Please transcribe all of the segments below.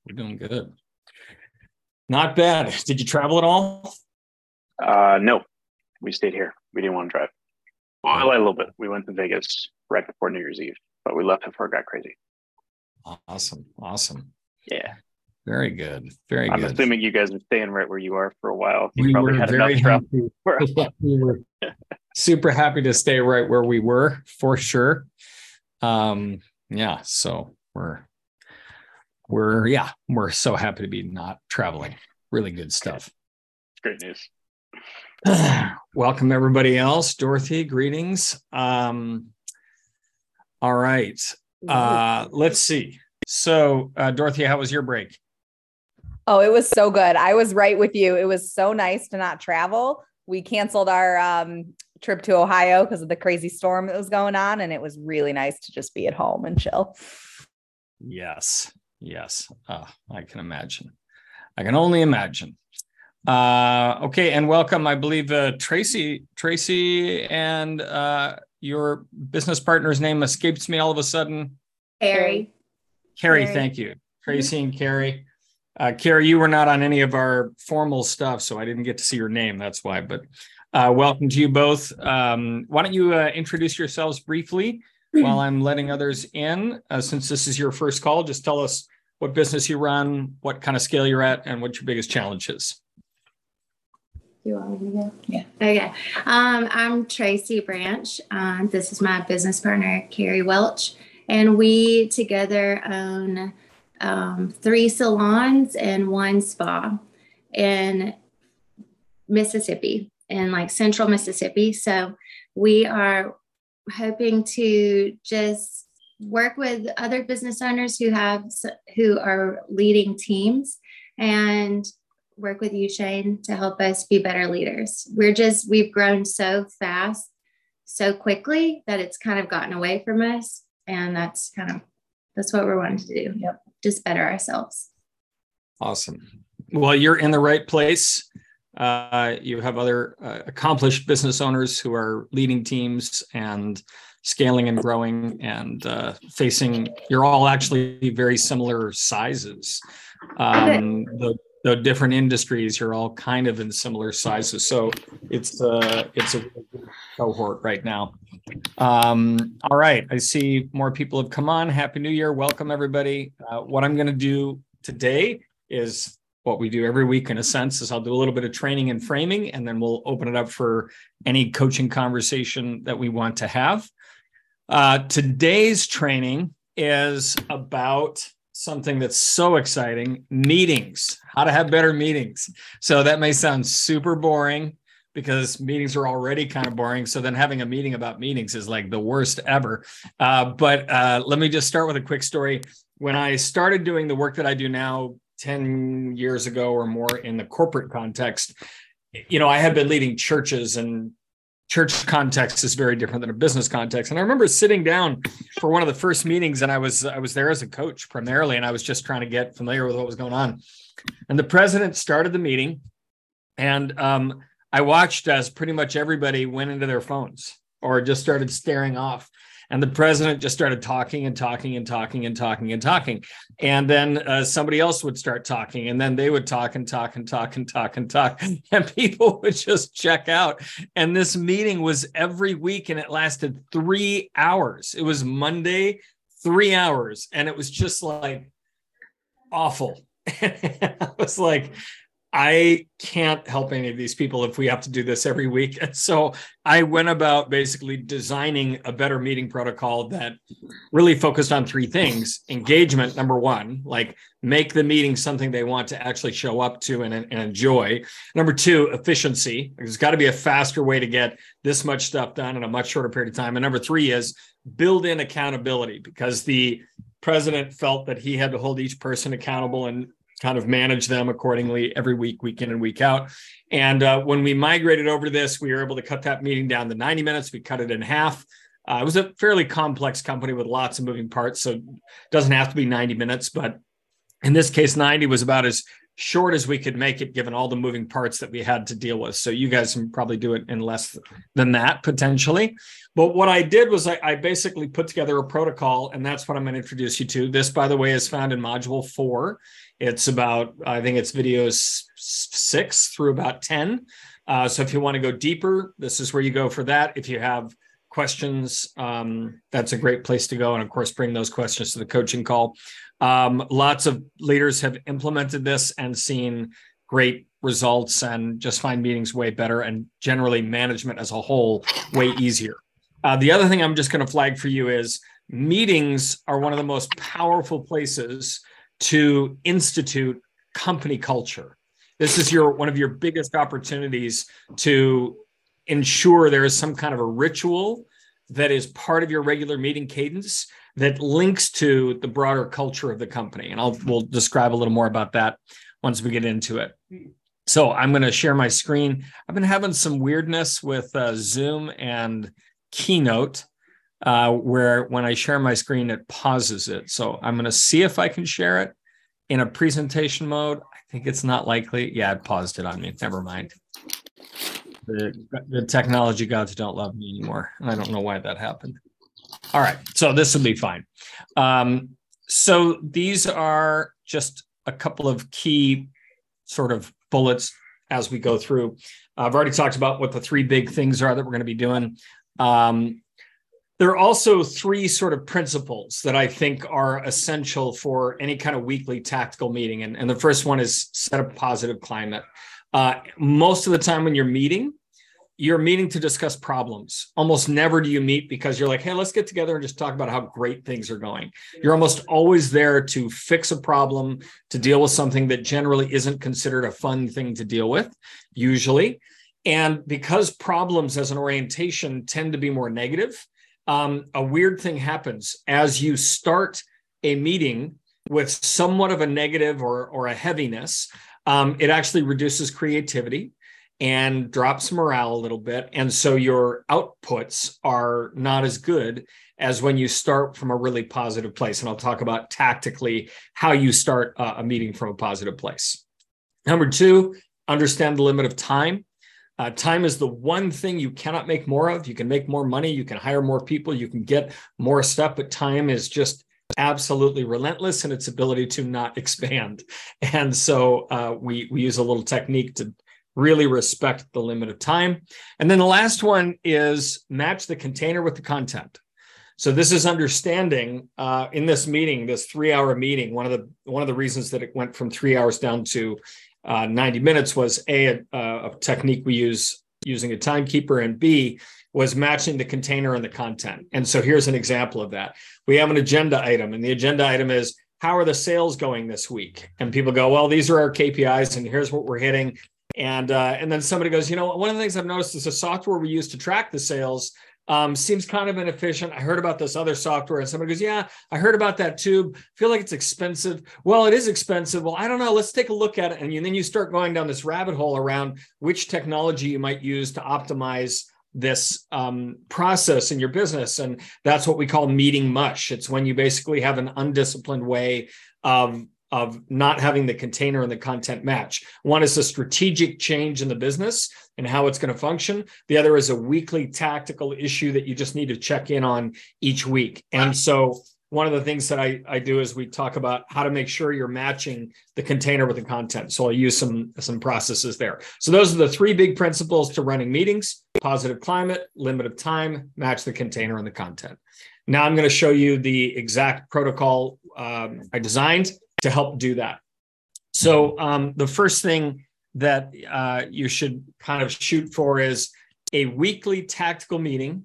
We're doing good. Not bad. Did you travel at all? No, we stayed here. We didn't want to drive. Well, I lied a little bit. We went to Vegas right before New Year's Eve, but we left before it got crazy. Awesome. Yeah. Very good. Very I'm good. assuming you guys are staying right where you are for a while. You We probably were had very enough happy. travel. We were super happy to stay right where we were, for sure. Yeah, so we're so happy to be not traveling. Really good stuff. Great news. Welcome everybody else. Dorothy, greetings. All right. Let's see. So, Dorothy, how was your break? Oh, it was so good. I was right with you. It was so nice to not travel. We canceled our trip to Ohio because of the crazy storm that was going on. And it was really nice to just be at home and chill. Yes. I can imagine. I can only imagine. Okay. And welcome, I believe, Tracy, and your business partner's name escapes me all of a sudden. Carrie, thank you. Tracy and Carrie. Carrie, you were not on any of our formal stuff, so I didn't get to see your name. That's why. But welcome to you both. Why don't you introduce yourselves briefly while I'm letting others in? Since this is your first call, just tell us what business you run, what kind of scale you're at, and what your biggest challenge is. You want me to go? Yeah. Okay. I'm Tracy Branch. This is my business partner, Carrie Welch, and we together own 3 salons and 1 spa in Mississippi, in like central Mississippi. So we are hoping to just work with other business owners who are leading teams and work with you, Shane, to help us be better leaders. We've grown so fast, so quickly that it's kind of gotten away from us. And that's what we're wanting to do. Yep. Just better ourselves. Awesome. Well, you're in the right place. You have other accomplished business owners who are leading teams and scaling and growing and you're all actually very similar sizes. Though different industries, you're all kind of in similar sizes. So it's a really good cohort right now. All right. I see more people have come on. Happy New Year. Welcome, everybody. What I'm going to do today is what we do every week, in a sense, is I'll do a little bit of training and framing, and then we'll open it up for any coaching conversation that we want to have. Today's training is about something that's so exciting: meetings, how to have better meetings. So that may sound super boring because meetings are already kind of boring. So then having a meeting about meetings is like the worst ever. But let me just start with a quick story. When I started doing the work that I do now 10 years ago or more in the corporate context, I had been leading churches, and church context is very different than a business context. And I remember sitting down for one of the first meetings, and I was there as a coach primarily, and I was just trying to get familiar with what was going on. And the president started the meeting, and I watched as pretty much everybody went into their phones or just started staring off. And the president just started talking. And then somebody else would start talking, and then they would talk. And people would just check out. And this meeting was every week, and it lasted 3 hours. It was Monday, 3 hours. And it was just like awful. I was like, I can't help any of these people if we have to do this every week. And so I went about basically designing a better meeting protocol that really focused on 3 things. Engagement, number 1, like make the meeting something they want to actually show up to and enjoy. Number 2, efficiency. There's got to be a faster way to get this much stuff done in a much shorter period of time. And number 3 is build in accountability, because the president felt that he had to hold each person accountable and kind of manage them accordingly every week, week in and week out. And when we migrated over to this, we were able to cut that meeting down to 90 minutes. We cut it in half. It was a fairly complex company with lots of moving parts, so it doesn't have to be 90 minutes. But in this case, 90 was about as short as we could make it, given all the moving parts that we had to deal with. So you guys can probably do it in less than that, potentially. But what I did was I basically put together a protocol, and that's what I'm going to introduce you to. This, by the way, is found in Module 4 It's about, I think it's videos 6 through about 10. So if you want to go deeper, this is where you go for that. If you have questions, that's a great place to go. And of course, bring those questions to the coaching call. Lots of leaders have implemented this and seen great results and just find meetings way better, and generally management as a whole way easier. The other thing I'm just going to flag for you is meetings are one of the most powerful places to institute company culture. This is one of your biggest opportunities to ensure there is some kind of a ritual that is part of your regular meeting cadence that links to the broader culture of the company. And we'll describe a little more about that once we get into it. So I'm going to share my screen. I've been having some weirdness with Zoom and Keynote, where when I share my screen, it pauses it. So I'm going to see if I can share it in a presentation mode. I think it's not likely. Yeah, it paused it on me. Never mind. The technology gods don't love me anymore. And I don't know why that happened. All right, so this will be fine. So these are just a couple of key sort of bullets as we go through. I've already talked about what the 3 big things are that we're going to be doing. There are also 3 sort of principles that I think are essential for any kind of weekly tactical meeting. And the first one is set a positive climate. Most of the time when you're meeting to discuss problems. Almost never do you meet because you're like, hey, let's get together and just talk about how great things are going. You're almost always there to fix a problem, to deal with something that generally isn't considered a fun thing to deal with, usually. And because problems as an orientation tend to be more negative, a weird thing happens. As you start a meeting with somewhat of a negative or a heaviness, it actually reduces creativity and drops morale a little bit. And so your outputs are not as good as when you start from a really positive place. And I'll talk about tactically how you start a meeting from a positive place. Number 2, understand the limit of time. Time is the one thing you cannot make more of. You can make more money, you can hire more people, you can get more stuff, but time is just absolutely relentless in its ability to not expand. And so we use a little technique to really respect the limit of time. And then the last one is match the container with the content. So this is understanding in this meeting, this 3-hour meeting, one of the reasons that it went from 3 hours down to 90 minutes was a technique we use using a timekeeper, and B was matching the container and the content. And so here's an example of that. We have an agenda item, and the agenda item is, how are the sales going this week? And people go, well, these are our KPIs and here's what we're hitting. And then somebody goes, one of the things I've noticed is the software we use to track the sales seems kind of inefficient. I heard about this other software, and somebody goes, yeah, I heard about that too. I feel like it's expensive. Well, it is expensive. Well, I don't know. Let's take a look at it. And then you start going down this rabbit hole around which technology you might use to optimize this process in your business. And that's what we call meeting mush. It's when you basically have an undisciplined way of not having the container and the content match. One is a strategic change in the business and how it's going to function. The other is a weekly tactical issue that you just need to check in on each week. And so one of the things that I do is we talk about how to make sure you're matching the container with the content. So I'll use some processes there. So those are the 3 big principles to running meetings: positive climate, limit of time, match the container and the content. Now I'm going to show you the exact protocol I designed to help do that. So the first thing that you should kind of shoot for is a weekly tactical meeting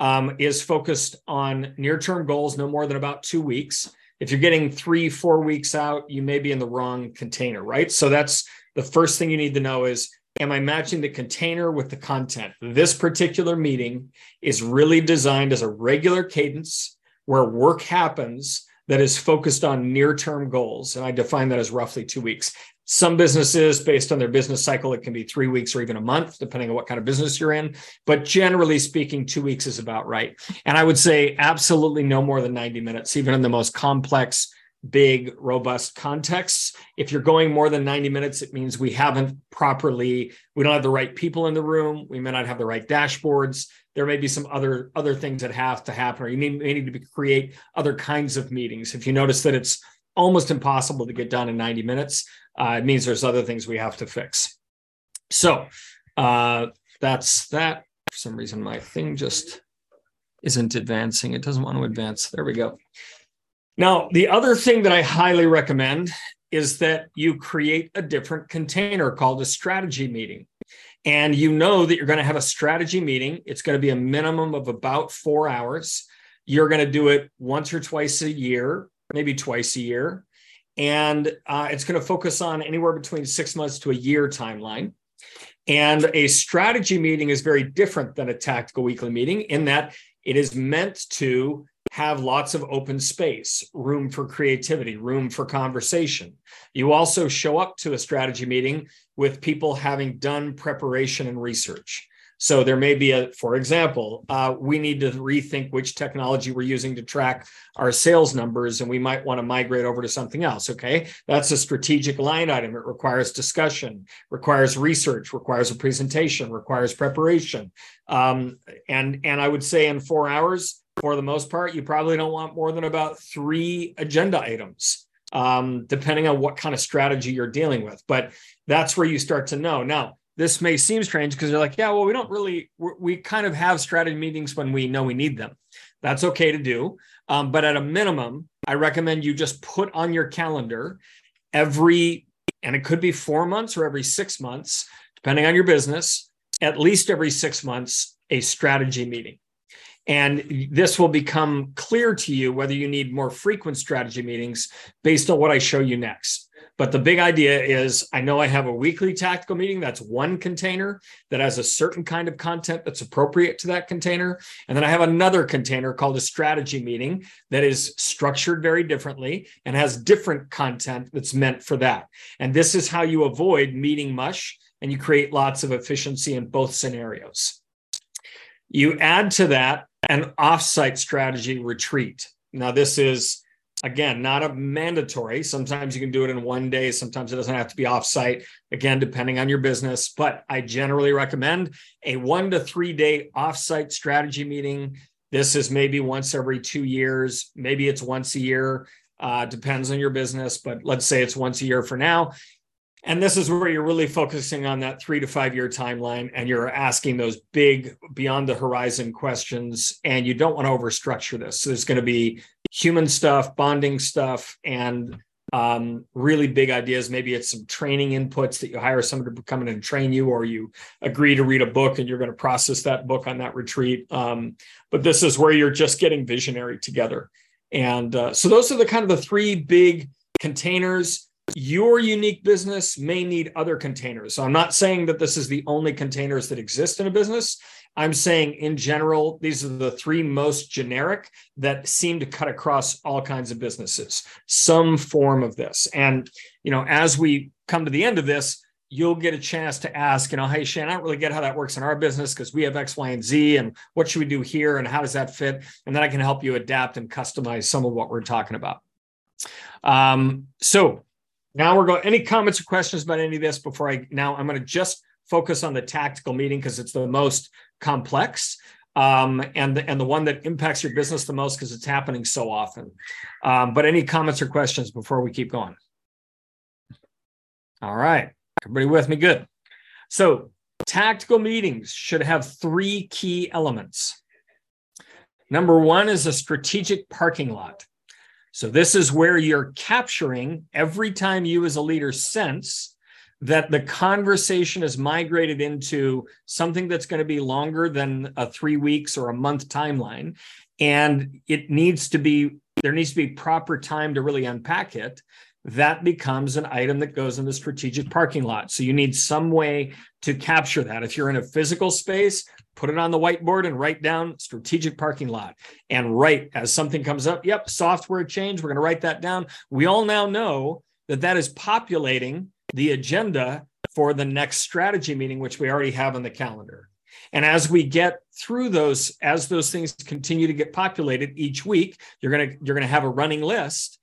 is focused on near-term goals, no more than about 2 weeks. If you're getting 3-4 weeks out, you may be in the wrong container, right? So that's the first thing you need to know is, am I matching the container with the content? This particular meeting is really designed as a regular cadence where work happens that is focused on near-term goals. And I define that as roughly 2 weeks. Some businesses, based on their business cycle, it can be 3 weeks or even a month, depending on what kind of business you're in. But generally speaking, 2 weeks is about right. And I would say absolutely no more than 90 minutes, even in the most complex, big, robust contexts. If you're going more than 90 minutes, it means we don't have the right people in the room. We may not have the right dashboards. There may be some other things that have to happen, or you may need to create other kinds of meetings. If you notice that it's almost impossible to get done in 90 minutes. It means there's other things we have to fix. So that's that. For some reason, my thing just isn't advancing. It doesn't want to advance. There we go. Now, the other thing that I highly recommend is that you create a different container called a strategy meeting. And you know that you're going to have a strategy meeting. It's going to be a minimum of about 4 hours. You're going to do it once or twice a year, maybe twice a year. And it's going to focus on anywhere between 6 months to a year timeline. And a strategy meeting is very different than a tactical weekly meeting in that it is meant to have lots of open space, room for creativity, room for conversation. You also show up to a strategy meeting with people having done preparation and research. So there may be for example, we need to rethink which technology we're using to track our sales numbers, and we might want to migrate over to something else. Okay, that's a strategic line item. It requires discussion, requires research, requires a presentation, requires preparation. And I would say in 4 hours, for the most part, you probably don't want more than about 3 agenda items, depending on what kind of strategy you're dealing with. But that's where you start to know. Now, this may seem strange because you're like, yeah, well, we kind of have strategy meetings when we know we need them. That's okay to do. But at a minimum, I recommend you just put on your calendar and it could be 4 months or every 6 months, depending on your business, at least every 6 months, a strategy meeting. And this will become clear to you whether you need more frequent strategy meetings based on what I show you next. But the big idea is, I know I have a weekly tactical meeting. That's one container that has a certain kind of content that's appropriate to that container. And then I have another container called a strategy meeting that is structured very differently and has different content that's meant for that. And this is how you avoid meeting mush and you create lots of efficiency in both scenarios. You add to that an offsite strategy retreat. Now, this is, again, not a mandatory. Sometimes you can do it in 1 day. Sometimes it doesn't have to be offsite, again, depending on your business. But I generally recommend a 1 to 3 day offsite strategy meeting. This is maybe once every 2 years. Maybe it's once a year. Depends on your business. But let's say it's once a year for now. And this is where you're really focusing on that 3 to 5 year timeline, and you're asking those big beyond the horizon questions, and you don't want to overstructure this. So there's going to be human stuff, bonding stuff, and really big ideas. Maybe it's some training inputs that you hire someone to come in and train you, or you agree to read a book and you're going to process that book on that retreat. But this is where you're just getting visionary together. And so those are the kind of the 3 big containers. Your unique business may need other containers. So I'm not saying that this is the only containers that exist in a business. I'm saying in general, these are the 3 most generic that seem to cut across all kinds of businesses, some form of this. And, as we come to the end of this, you'll get a chance to ask, hey, Shane, I don't really get how that works in our business because we have X, Y, and Z, and what should we do here, and how does that fit? And then I can help you adapt and customize some of what we're talking about. So now we're going, any comments or questions about any of this before I'm going to just focus on the tactical meeting because it's the most complex and the one that impacts your business the most because it's happening so often. But any comments or questions before we keep going? All right. Everybody with me? Good. So tactical meetings should have 3 key elements. Number 1 is a strategic parking lot. So this is where you're capturing every time you as a leader sense that the conversation is migrated into something that's going to be longer than a 3 weeks or a month timeline. And there needs to be proper time to really unpack it. That becomes an item that goes in the strategic parking lot. So you need some way to capture that. If you're in a physical space, put it on the whiteboard and write down strategic parking lot. And write as something comes up, yep, software change, we're going to write that down. We all now know that is populating the agenda for the next strategy meeting, which we already have on the calendar. And as we get through those, as those things continue to get populated each week, you're going to have a running list.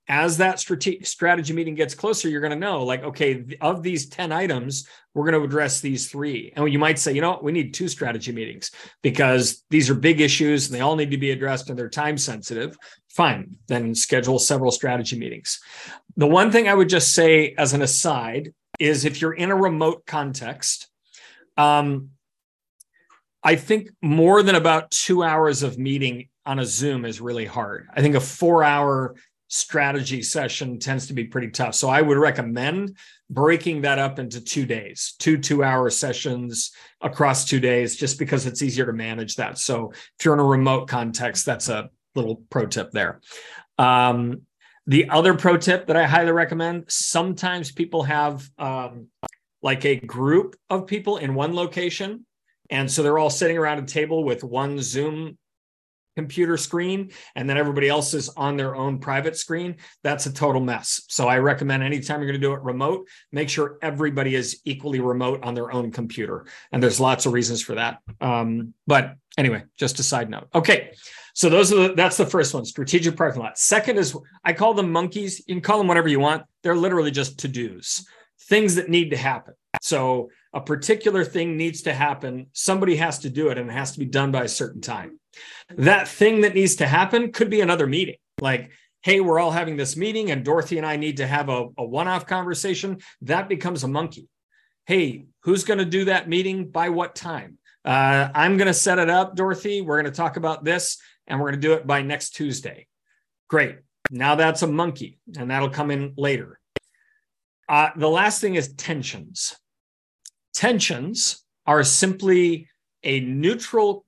as that strategy meeting gets closer, you're going to know, like, okay, of these 10 items, we're going to address these 3. And you might say, you know what, we need 2 strategy meetings because these are big issues and they all need to be addressed and they're time sensitive. Fine, then schedule several strategy meetings. The one thing I would just say as an aside is if you're in a remote context, I think more than about 2 hours of meeting on a Zoom is really hard. I think a 4-hour strategy session tends to be pretty tough. So I would recommend breaking that up into 2 days, 2-hour sessions across 2 days, just because it's easier to manage that. So if you're in a remote context, that's a little pro tip there. The other pro tip that I highly recommend, sometimes people have like a group of people in one location. And so they're all sitting around a table with one Zoom computer screen, and then everybody else is on their own private screen. That's a total mess. So I recommend anytime you're going to do it remote, make sure everybody is equally remote on their own computer. And there's lots of reasons for that. But anyway, just a side note. Okay. So that's the first one, strategic parking lot. Second is, I call them monkeys. You can call them whatever you want. They're literally just to-dos, things that need to happen. So a particular thing needs to happen. Somebody has to do it, and it has to be done by a certain time. That thing that needs to happen could be another meeting. Like, hey, we're all having this meeting and Dorothy and I need to have a one-off conversation. That becomes a monkey. Hey, who's going to do that meeting by what time? I'm going to set it up, Dorothy. We're going to talk about this and we're going to do it by next Tuesday. Great. Now that's a monkey, and that'll come in later. The last thing is tensions. Tensions are simply a neutral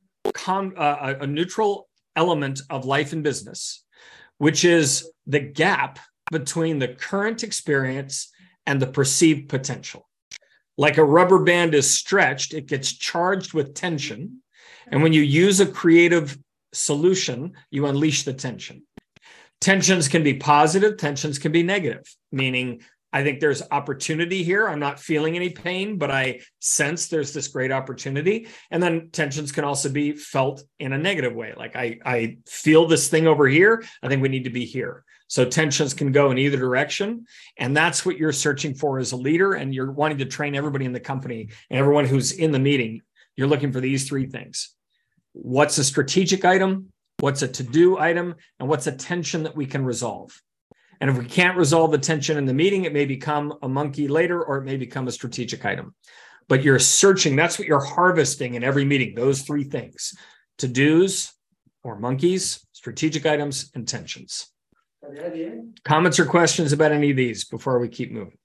element of life and business, which is the gap between the current experience and the perceived potential. Like a rubber band is stretched, it gets charged with tension. And when you use a creative solution, you unleash the tension. Tensions can be positive, tensions can be negative, meaning I think there's opportunity here. I'm not feeling any pain, but I sense there's this great opportunity. And then tensions can also be felt in a negative way. Like I feel this thing over here. I think we need to be here. So tensions can go in either direction. And that's what you're searching for as a leader. And you're wanting to train everybody in the company and everyone who's in the meeting. You're looking for these 3 things. What's a strategic item? What's a to-do item? And what's a tension that we can resolve? And if we can't resolve the tension in the meeting, it may become a monkey later, or it may become a strategic item. But you're searching, that's what you're harvesting in every meeting, those 3 things: to-dos or monkeys, strategic items, and tensions. Comments or questions about any of these before we keep moving?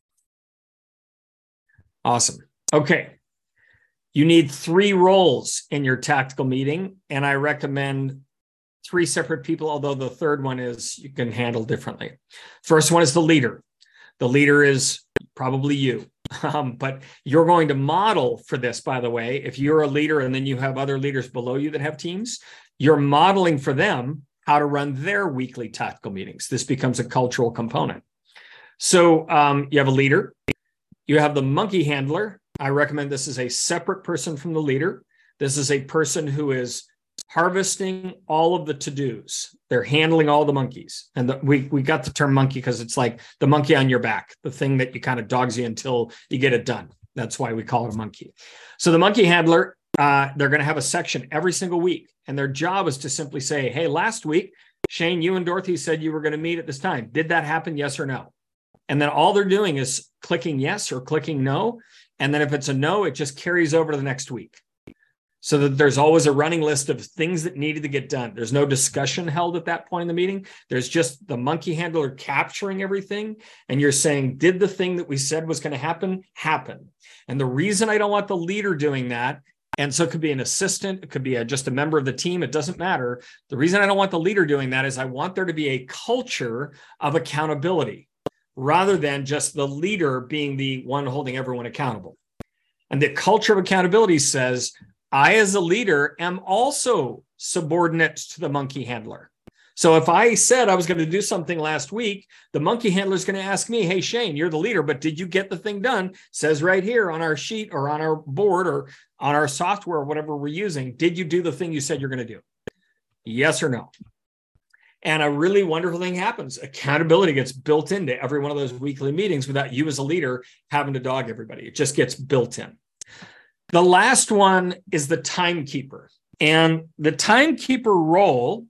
Awesome. Okay. You need 3 roles in your tactical meeting, and I recommend 3 separate people, although the third one is you can handle differently. First one is the leader. The leader is probably you, but you're going to model for this, by the way. If you're a leader and then you have other leaders below you that have teams, you're modeling for them how to run their weekly tactical meetings. This becomes a cultural component. So you have a leader. You have the monkey handler. I recommend this is a separate person from the leader. This is a person who is harvesting all of the to-dos. They're handling all the monkeys. And we got the term monkey because it's like the monkey on your back, the thing that you kind of dogs you until you get it done. That's why we call it a monkey. So the monkey handler, they're going to have a section every single week. And their job is to simply say, hey, last week, Shane, you and Dorothy said you were going to meet at this time. Did that happen? Yes or no? And then all they're doing is clicking yes or clicking no. And then if it's a no, it just carries over to the next week. So that there's always a running list of things that needed to get done. There's no discussion held at that point in the meeting. There's just the monkey handler capturing everything. And you're saying, did the thing that we said was going to happen? And the reason I don't want the leader doing that, and so it could be an assistant, it could be just a member of the team, it doesn't matter. The reason I don't want the leader doing that is I want there to be a culture of accountability rather than just the leader being the one holding everyone accountable. And the culture of accountability says, I, as a leader, am also subordinate to the monkey handler. So if I said I was going to do something last week, the monkey handler is going to ask me, hey, Shane, you're the leader, but did you get the thing done? It says right here on our sheet or on our board or on our software or whatever we're using, did you do the thing you said you're going to do? Yes or no? And a really wonderful thing happens. Accountability gets built into every one of those weekly meetings without you as a leader having to dog everybody. It just gets built in. The last one is the timekeeper. And the timekeeper role,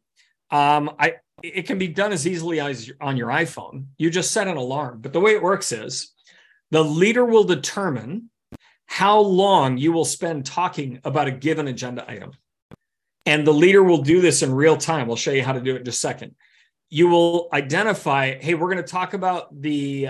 it can be done as easily as on your iPhone. You just set an alarm. But the way it works is the leader will determine how long you will spend talking about a given agenda item. And the leader will do this in real time. We'll show you how to do it in just a second. You will identify, hey, we're going to talk about the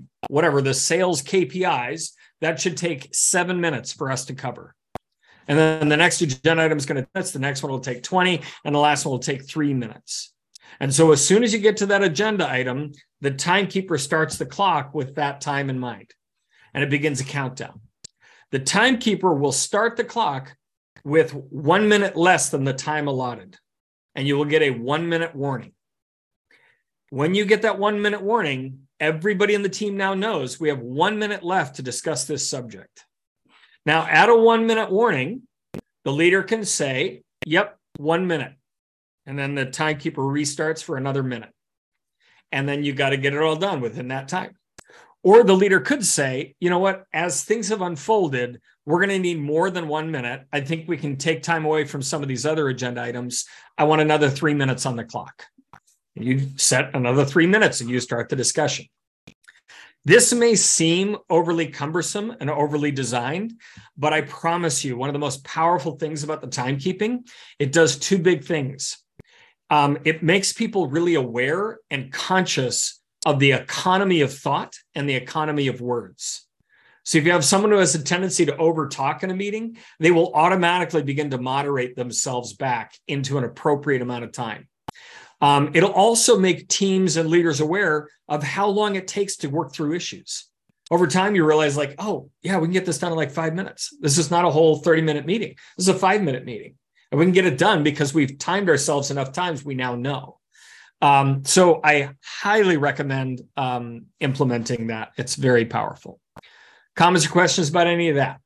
sales KPIs. That should take 7 minutes for us to cover. And then the next agenda item is going to, the next one will take 20, and the last one will take 3 minutes. And so as soon as you get to that agenda item, the timekeeper starts the clock with that time in mind, and it begins a countdown. The timekeeper will start the clock with 1 minute less than the time allotted, and you will get a 1 minute warning. When you get that 1 minute warning, everybody in the team now knows we have 1 minute left to discuss this subject. Now, at a 1 minute warning, the leader can say, yep, 1 minute. And then the timekeeper restarts for another minute. And then you got to get it all done within that time. Or the leader could say, you know what, as things have unfolded, we're going to need more than 1 minute. I think we can take time away from some of these other agenda items. I want another 3 minutes on the clock. You set another 3 minutes and you start the discussion. This may seem overly cumbersome and overly designed, but I promise you, one of the most powerful things about the timekeeping, it does two big things. It makes people really aware and conscious of the economy of thought and the economy of words. So if you have someone who has a tendency to overtalk in a meeting, they will automatically begin to moderate themselves back into an appropriate amount of time. It'll also make teams and leaders aware of how long it takes to work through issues. Over time, you realize like, oh, yeah, we can get this done in like 5 minutes. This is not a whole 30-minute meeting. This is a 5-minute meeting. And we can get it done because we've timed ourselves enough times we now know. So I highly recommend implementing that. It's very powerful. Comments or questions about any of that?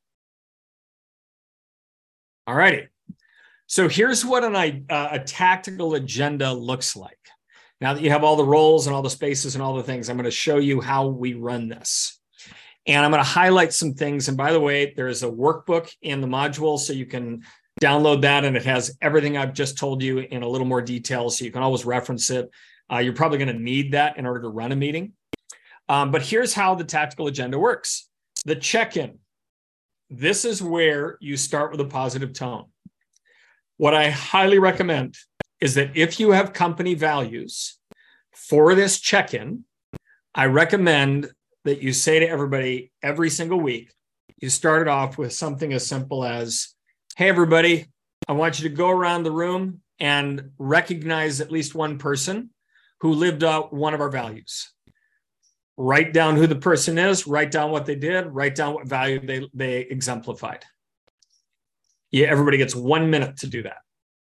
All righty. So here's what a tactical agenda looks like. Now that you have all the roles and all the spaces and all the things, I'm going to show you how we run this. And I'm going to highlight some things. And by the way, there is a workbook in the module, so you can download that, and it has everything I've just told you in a little more detail, so you can always reference it. You're probably going to need that in order to run a meeting. But here's how the tactical agenda works. The check-in. This is where you start with a positive tone. What I highly recommend is that if you have company values for this check-in, I recommend that you say to everybody every single week, you start it off with something as simple as, hey, everybody, I want you to go around the room and recognize at least one person who lived out one of our values. Write down who the person is, write down what they did, write down what value they exemplified. Yeah, everybody gets 1 minute to do that.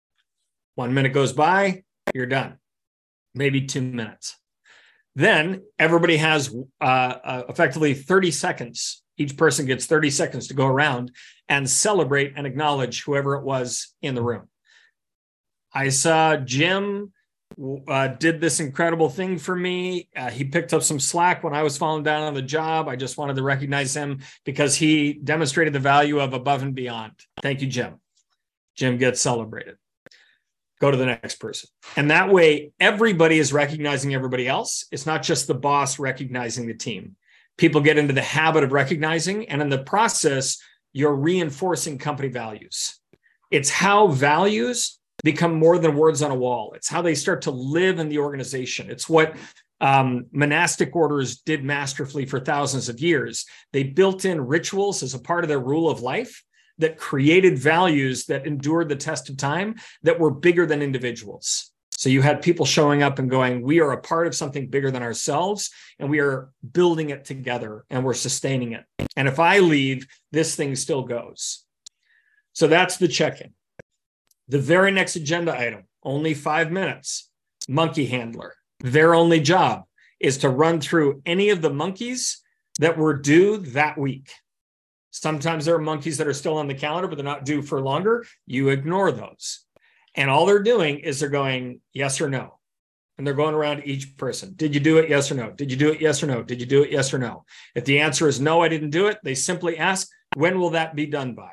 1 minute goes by, you're done. Maybe 2 minutes. Then everybody has effectively 30 seconds. Each person gets 30 seconds to go around and celebrate and acknowledge whoever it was in the room. I saw Jim did this incredible thing for me. He picked up some slack when I was falling down on the job. I just wanted to recognize him because he demonstrated the value of above and beyond. Thank you, Jim. Jim gets celebrated. Go to the next person. And that way, everybody is recognizing everybody else. It's not just the boss recognizing the team. People get into the habit of recognizing, and in the process, you're reinforcing company values. It's how values become more than words on a wall. It's how they start to live in the organization. It's what monastic orders did masterfully for thousands of years. They built in rituals as a part of their rule of life that created values that endured the test of time, that were bigger than individuals. So you had people showing up and going, we are a part of something bigger than ourselves, and we are building it together, and we're sustaining it. And if I leave, this thing still goes. So that's the check-in. The very next agenda item, only 5 minutes, monkey handler. Their only job is to run through any of the monkeys that were due that week. Sometimes there are monkeys that are still on the calendar, but they're not due for longer. You ignore those. And all they're doing is they're going yes or no. And they're going around each person. Did you do it? Yes or no? Did you do it? Yes or no? Did you do it? Yes or no? If the answer is no, I didn't do it, they simply ask, when will that be done by?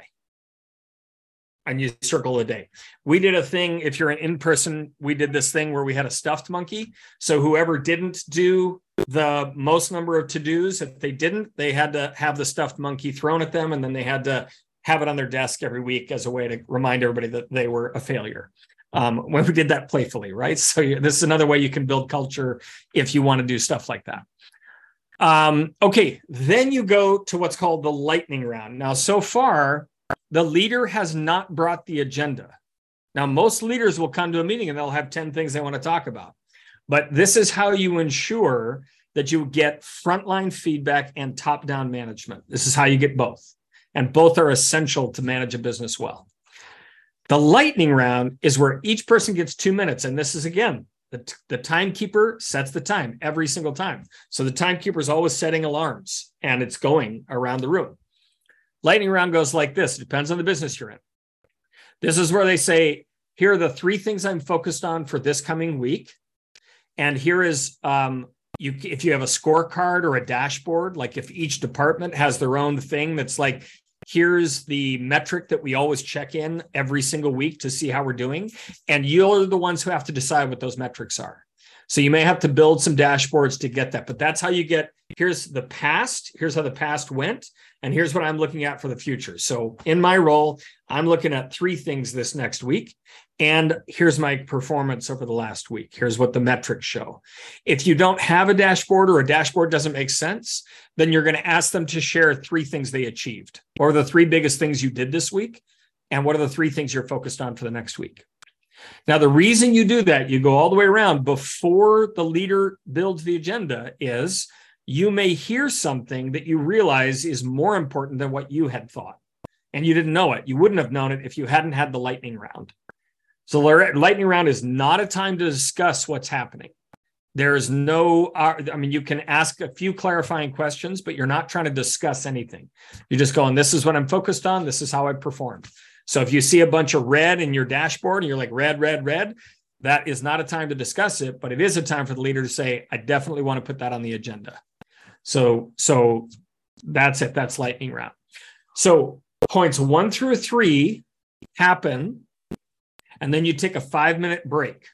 And you circle a day. We did a thing, if you're an in-person, we did this thing where we had a stuffed monkey. So whoever didn't do the most number of to-dos, if they didn't, they had to have the stuffed monkey thrown at them, and then they had to have it on their desk every week as a way to remind everybody that they were a failure. When we did that playfully, right? So this is another way you can build culture if you want to do stuff like that. Okay, then you go to what's called the lightning round. Now, so far, the leader has not brought the agenda. Now, most leaders will come to a meeting and they'll have 10 things they want to talk about. But this is how you ensure that you get frontline feedback and top-down management. This is how you get both. And both are essential to manage a business well. The lightning round is where each person gets 2 minutes. And this is, again, the timekeeper sets the time every single time. So the timekeeper is always setting alarms and it's going around the room. Lightning round goes like this. It depends on the business you're in. This is where they say, here are the 3 things I'm focused on for this coming week. And here is, if you have a scorecard or a dashboard, like if each department has their own thing that's like, here's the metric that we always check in every single week to see how we're doing. And you're the ones who have to decide what those metrics are. So you may have to build some dashboards to get that, but that's how you get, here's the past, here's how the past went, and here's what I'm looking at for the future. So in my role, I'm looking at 3 things this next week, and here's my performance over the last week. Here's what the metrics show. If you don't have a dashboard or a dashboard doesn't make sense, then you're going to ask them to share 3 things they achieved, or the 3 biggest things you did this week, and what are the 3 things you're focused on for the next week. Now, the reason you do that, you go all the way around before the leader builds the agenda, is you may hear something that you realize is more important than what you had thought. And you didn't know it. You wouldn't have known it if you hadn't had the lightning round. So the lightning round is not a time to discuss what's happening. There is no, you can ask a few clarifying questions, but you're not trying to discuss anything. You're just going, this is what I'm focused on. This is how I performed. So if you see a bunch of red in your dashboard and you're like, red, red, red, that is not a time to discuss it, but it is a time for the leader to say, I definitely want to put that on the agenda. So that's it. That's lightning round. So points 1 through 3 happen, and then you take a 5-minute break.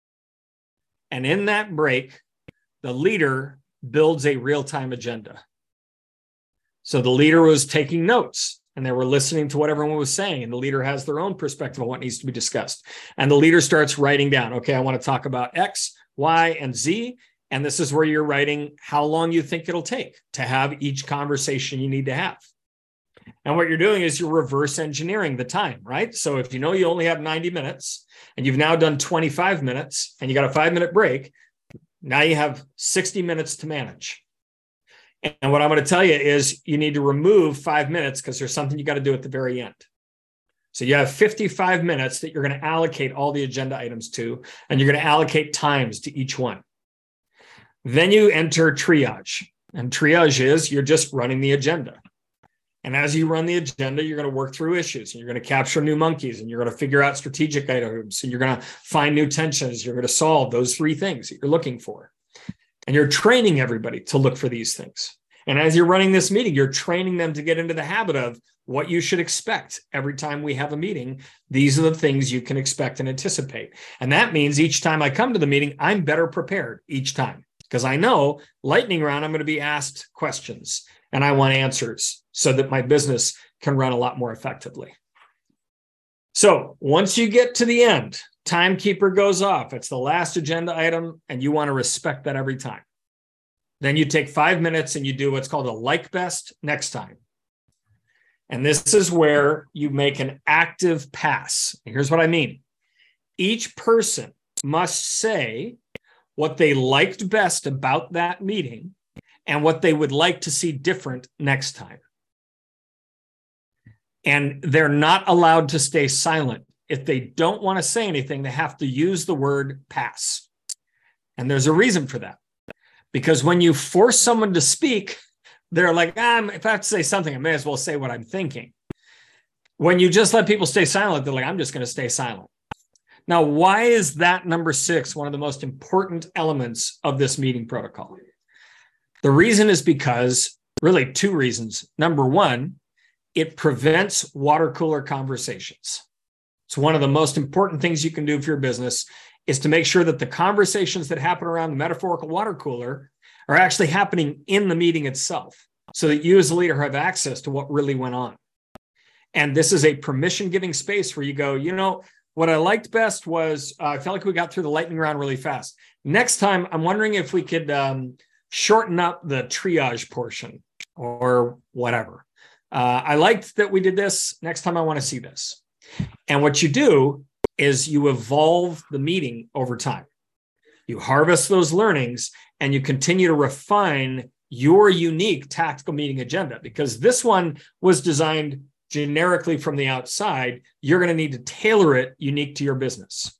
And in that break, the leader builds a real-time agenda. So the leader was taking notes and they were listening to what everyone was saying. And the leader has their own perspective on what needs to be discussed. And the leader starts writing down, okay, I want to talk about X, Y, and Z. And this is where you're writing how long you think it'll take to have each conversation you need to have. And what you're doing is you're reverse engineering the time, right? So if you know you only have 90 minutes and you've now done 25 minutes and you got a 5-minute break, now you have 60 minutes to manage. And what I'm going to tell you is you need to remove 5 minutes because there's something you got to do at the very end. So you have 55 minutes that you're going to allocate all the agenda items to, and you're going to allocate times to each one. Then you enter triage. And triage is you're just running the agenda. And as you run the agenda, you're going to work through issues, and you're going to capture new monkeys, and you're going to figure out strategic items, and you're going to find new tensions. You're going to solve those 3 things that you're looking for. And you're training everybody to look for these things. And as you're running this meeting, you're training them to get into the habit of what you should expect every time we have a meeting. These are the things you can expect and anticipate. And that means each time I come to the meeting, I'm better prepared each time because I know lightning round, I'm going to be asked questions and I want answers so that my business can run a lot more effectively. So once you get to the end, timekeeper goes off. It's the last agenda item, and you want to respect that every time. Then you take 5 minutes and you do what's called a like best next time. And this is where you make an active pass. And here's what I mean. Each person must say what they liked best about that meeting and what they would like to see different next time. And they're not allowed to stay silent. If they don't want to say anything, they have to use the word pass. And there's a reason for that. Because when you force someone to speak, they're like, if I have to say something, I may as well say what I'm thinking. When you just let people stay silent, they're like, I'm just going to stay silent. Now, why is that number 6 one of the most important elements of this meeting protocol? The reason is because, really 2 reasons. Number 1, it prevents water cooler conversations. It's one of the most important things you can do for your business is to make sure that the conversations that happen around the metaphorical water cooler are actually happening in the meeting itself, so that you as a leader have access to what really went on. And this is a permission-giving space where you go, you know, what I liked best was I felt like we got through the lightning round really fast. Next time, I'm wondering if we could shorten up the triage portion or whatever. I liked that we did this. Next time, I want to see this. And what you do is you evolve the meeting over time. You harvest those learnings and you continue to refine your unique tactical meeting agenda, because this one was designed generically from the outside. You're going to need to tailor it unique to your business.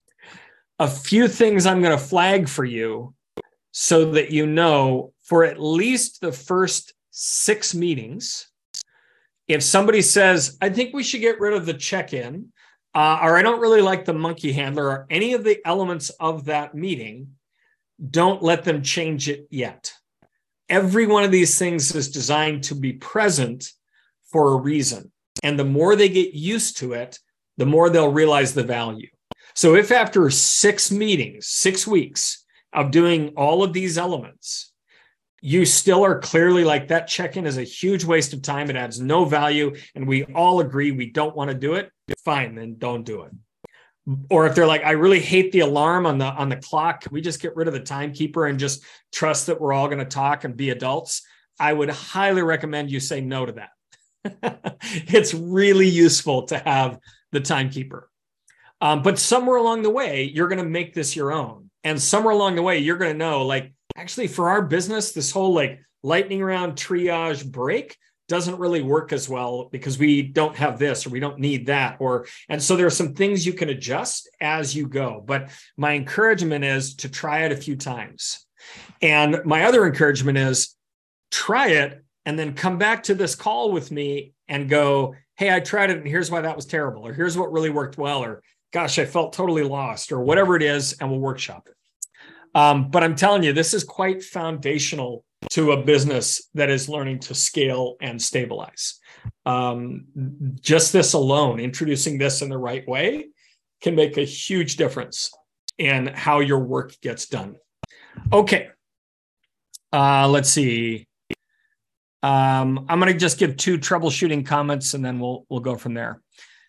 A few things I'm going to flag for you so that you know, for at least the first 6 meetings, if somebody says, I think we should get rid of the check-in, or I don't really like the monkey handler, or any of the elements of that meeting, don't let them change it yet. Every one of these things is designed to be present for a reason. And the more they get used to it, the more they'll realize the value. So if after 6 meetings, 6 weeks of doing all of these elements, you still are clearly like, that check-in is a huge waste of time, it adds no value, and we all agree we don't want to do it, fine, then don't do it. Or if they're like, I really hate the alarm on the clock, can we just get rid of the timekeeper and just trust that we're all going to talk and be adults? I would highly recommend you say no to that. It's really useful to have the timekeeper. But somewhere along the way, you're going to make this your own. And somewhere along the way, you're going to know, like, actually for our business, this whole like lightning round triage break doesn't really work as well because we don't have this or we don't need that. And so there are some things you can adjust as you go. But my encouragement is to try it a few times. And my other encouragement is try it and then come back to this call with me and go, hey, I tried it and here's why that was terrible, or here's what really worked well, or gosh, I felt totally lost, or whatever it is, and we'll workshop it. But I'm telling you, this is quite foundational to a business that is learning to scale and stabilize. Just this alone, introducing this in the right way, can make a huge difference in how your work gets done. Okay, let's see. I'm going to just give 2 troubleshooting comments and then we'll go from there.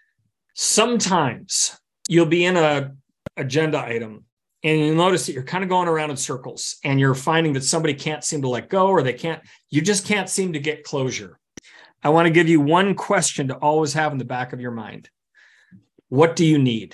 Sometimes you'll be in an agenda item and you'll notice that you're kind of going around in circles and you're finding that somebody can't seem to let go, or you just can't seem to get closure. I want to give you one question to always have in the back of your mind. What do you need?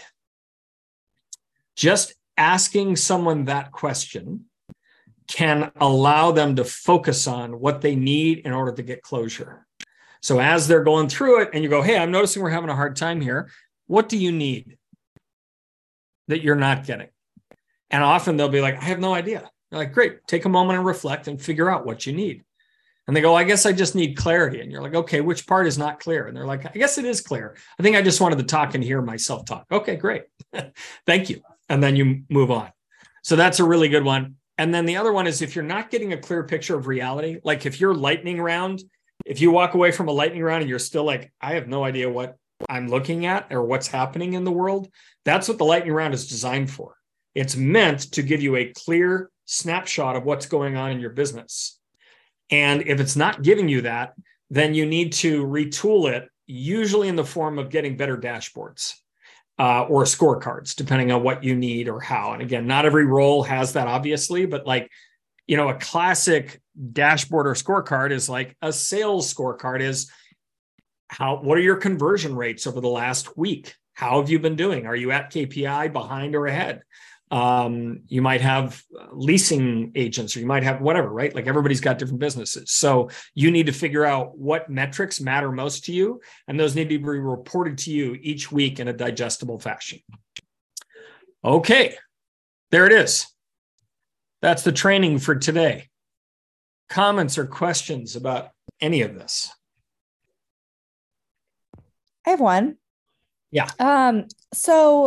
Just asking someone that question can allow them to focus on what they need in order to get closure. So as they're going through it and you go, hey, I'm noticing we're having a hard time here. What do you need that you're not getting? And often they'll be like, I have no idea. You're like, great, take a moment and reflect and figure out what you need. And they go, I guess I just need clarity. And you're like, okay, which part is not clear? And they're like, I guess it is clear. I think I just wanted to talk and hear myself talk. Okay, great. Thank you. And then you move on. So that's a really good one. And then the other one is if you're not getting a clear picture of reality, like if you're lightning round, if you walk away from a lightning round and you're still like, I have no idea what I'm looking at or what's happening in the world, that's what the lightning round is designed for. It's meant to give you a clear snapshot of what's going on in your business. And if it's not giving you that, then you need to retool it, usually in the form of getting better dashboards or scorecards, depending on what you need or how. And again, not every role has that, obviously, but like, you know, a classic dashboard or scorecard is like a sales scorecard is what are your conversion rates over the last week? How have you been doing? Are you at KPI, behind, or ahead? You might have leasing agents, or you might have whatever, right? Like everybody's got different businesses. So you need to figure out what metrics matter most to you, and those need to be reported to you each week in a digestible fashion. Okay, there it is. That's the training for today. Comments or questions about any of this? I have one. Yeah. So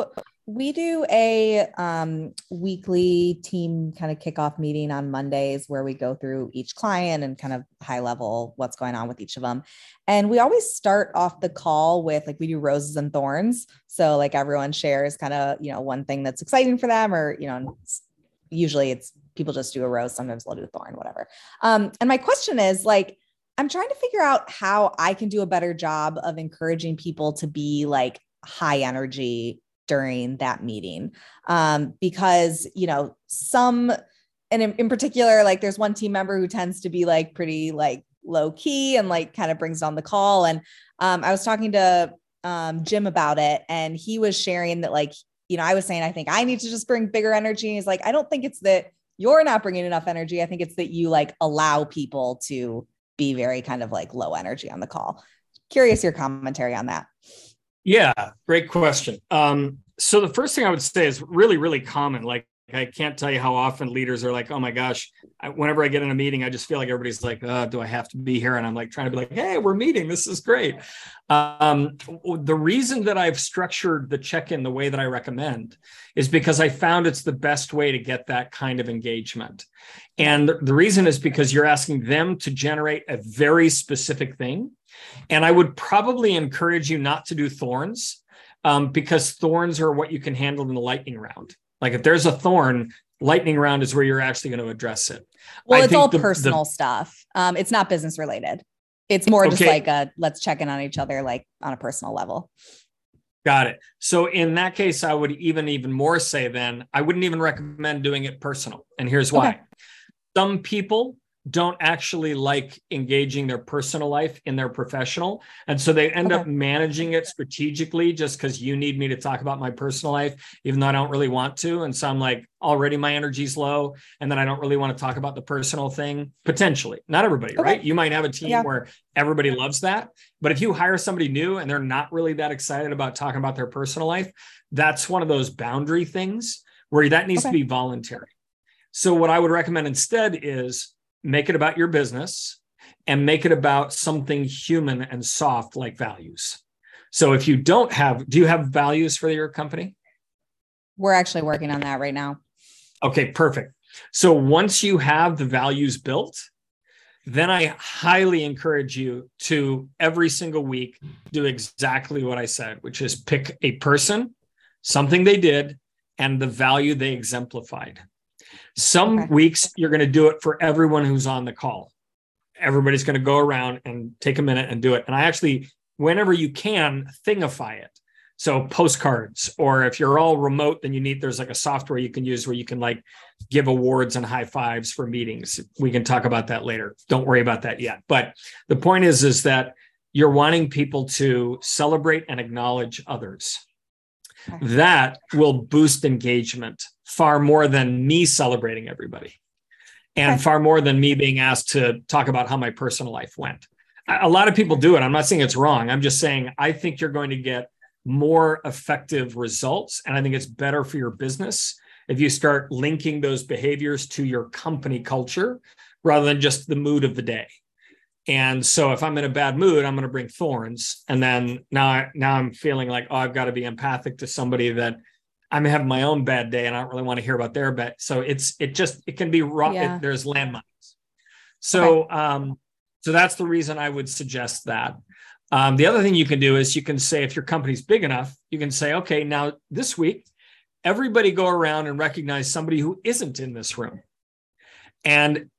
We do a weekly team kind of kickoff meeting on Mondays where we go through each client and kind of high level what's going on with each of them. And we always start off the call with like, we do roses and thorns. So like everyone shares kind of, one thing that's exciting for them, or, usually it's people just do a rose. Sometimes they'll do a thorn, whatever. And my question is like, I'm trying to figure out how I can do a better job of encouraging people to be like high energy during that meeting. Because, some, and in particular, like there's one team member who tends to be like pretty like low key and like kind of brings down the call. And I was talking to Jim about it, and he was sharing that like, I was saying, I think I need to just bring bigger energy. He's like, I don't think it's that you're not bringing enough energy. I think it's that you like allow people to be very kind of like low energy on the call. Curious your commentary on that. Yeah, great question. So the first thing I would say is really, really common. Like, I can't tell you how often leaders are like, oh my gosh, whenever I get in a meeting, I just feel like everybody's like, do I have to be here? And I'm like trying to be like, hey, we're meeting. This is great. The reason that I've structured the check-in the way that I recommend is because I found it's the best way to get that kind of engagement. And the reason is because you're asking them to generate a very specific thing. And I would probably encourage you not to do thorns, because thorns are what you can handle in the lightning round. Like if there's a thorn, lightning round is where you're actually going to address it. Well, it's all personal stuff. It's not business related. It's more just like let's check in on each other, like on a personal level. Got it. So in that case, I would even more say then I wouldn't even recommend doing it personal. And here's why. Okay. Some people don't actually like engaging their personal life in their professional. And so they end up managing it strategically just because you need me to talk about my personal life, even though I don't really want to. And so I'm like, already my energy's low. And then I don't really want to talk about the personal thing, potentially. Not everybody, right? You might have a team where everybody loves that. But if you hire somebody new and they're not really that excited about talking about their personal life, that's one of those boundary things where that needs to be voluntary. So what I would recommend instead is make it about your business and make it about something human and soft like values. So if you do you have values for your company? We're actually working on that right now. Okay, perfect. So once you have the values built, then I highly encourage you to every single week do exactly what I said, which is pick a person, something they did, and the value they exemplified. Some weeks you're going to do it for everyone who's on the call. Everybody's going to go around and take a minute and do it. And I actually, whenever you can, thingify it. So postcards, or if you're all remote, then there's like a software you can use where you can like give awards and high fives for meetings. We can talk about that later. Don't worry about that yet. But the point is that you're wanting people to celebrate and acknowledge others. That will boost engagement far more than me celebrating everybody, and far more than me being asked to talk about how my personal life went. A lot of people do it. I'm not saying it's wrong. I'm just saying I think you're going to get more effective results. And I think it's better for your business if you start linking those behaviors to your company culture rather than just the mood of the day. And so if I'm in a bad mood, I'm going to bring thorns. And then now I'm feeling like, I've got to be empathic to somebody that I'm having my own bad day and I don't really want to hear about their bad. So it can be raw. Yeah. There's landmines. So, so that's the reason I would suggest that. The other thing you can do is you can say, if your company's big enough, you can say, okay, now this week, everybody go around and recognize somebody who isn't in this room. And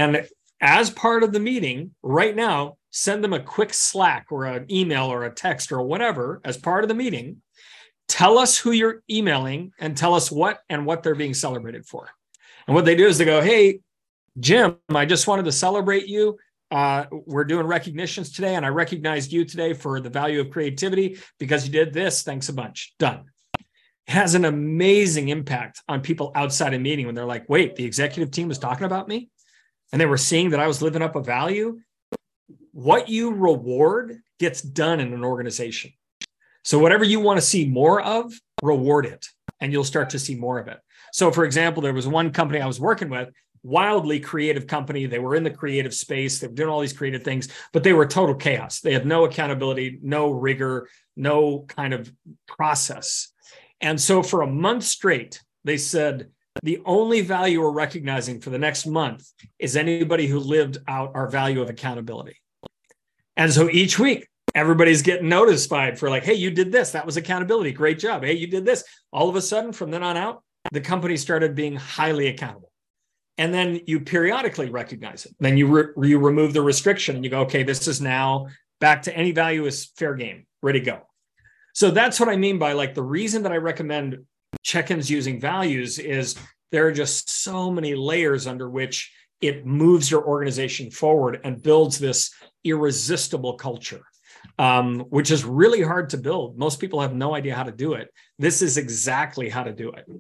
as part of the meeting right now, send them a quick Slack or an email or a text or whatever as part of the meeting. Tell us who you're emailing and tell us what they're being celebrated for. And what they do is they go, hey, Jim, I just wanted to celebrate you. We're doing recognitions today, and I recognized you today for the value of creativity because you did this. Thanks a bunch. Done. It has an amazing impact on people outside a meeting when they're like, wait, the executive team was talking about me? And they were seeing that I was living up a value. What you reward gets done in an organization. So whatever you want to see more of, reward it, and you'll start to see more of it. So for example, there was one company I was working with, wildly creative company. They were in the creative space. They were doing all these creative things, but they were total chaos. They had no accountability, no rigor, no kind of process. And so for a month straight, they said, the only value we're recognizing for the next month is anybody who lived out our value of accountability. And so each week, everybody's getting notified for like, hey, you did this. That was accountability. Great job. Hey, you did this. All of a sudden, from then on out, the company started being highly accountable. And then you periodically recognize it. Then you remove the restriction and you go, okay, this is now back to any value is fair game, ready to go. So that's what I mean by like the reason that I recommend check-ins using values is there are just so many layers under which it moves your organization forward and builds this irresistible culture, which is really hard to build. Most people have no idea how to do it. This is exactly how to do it. Does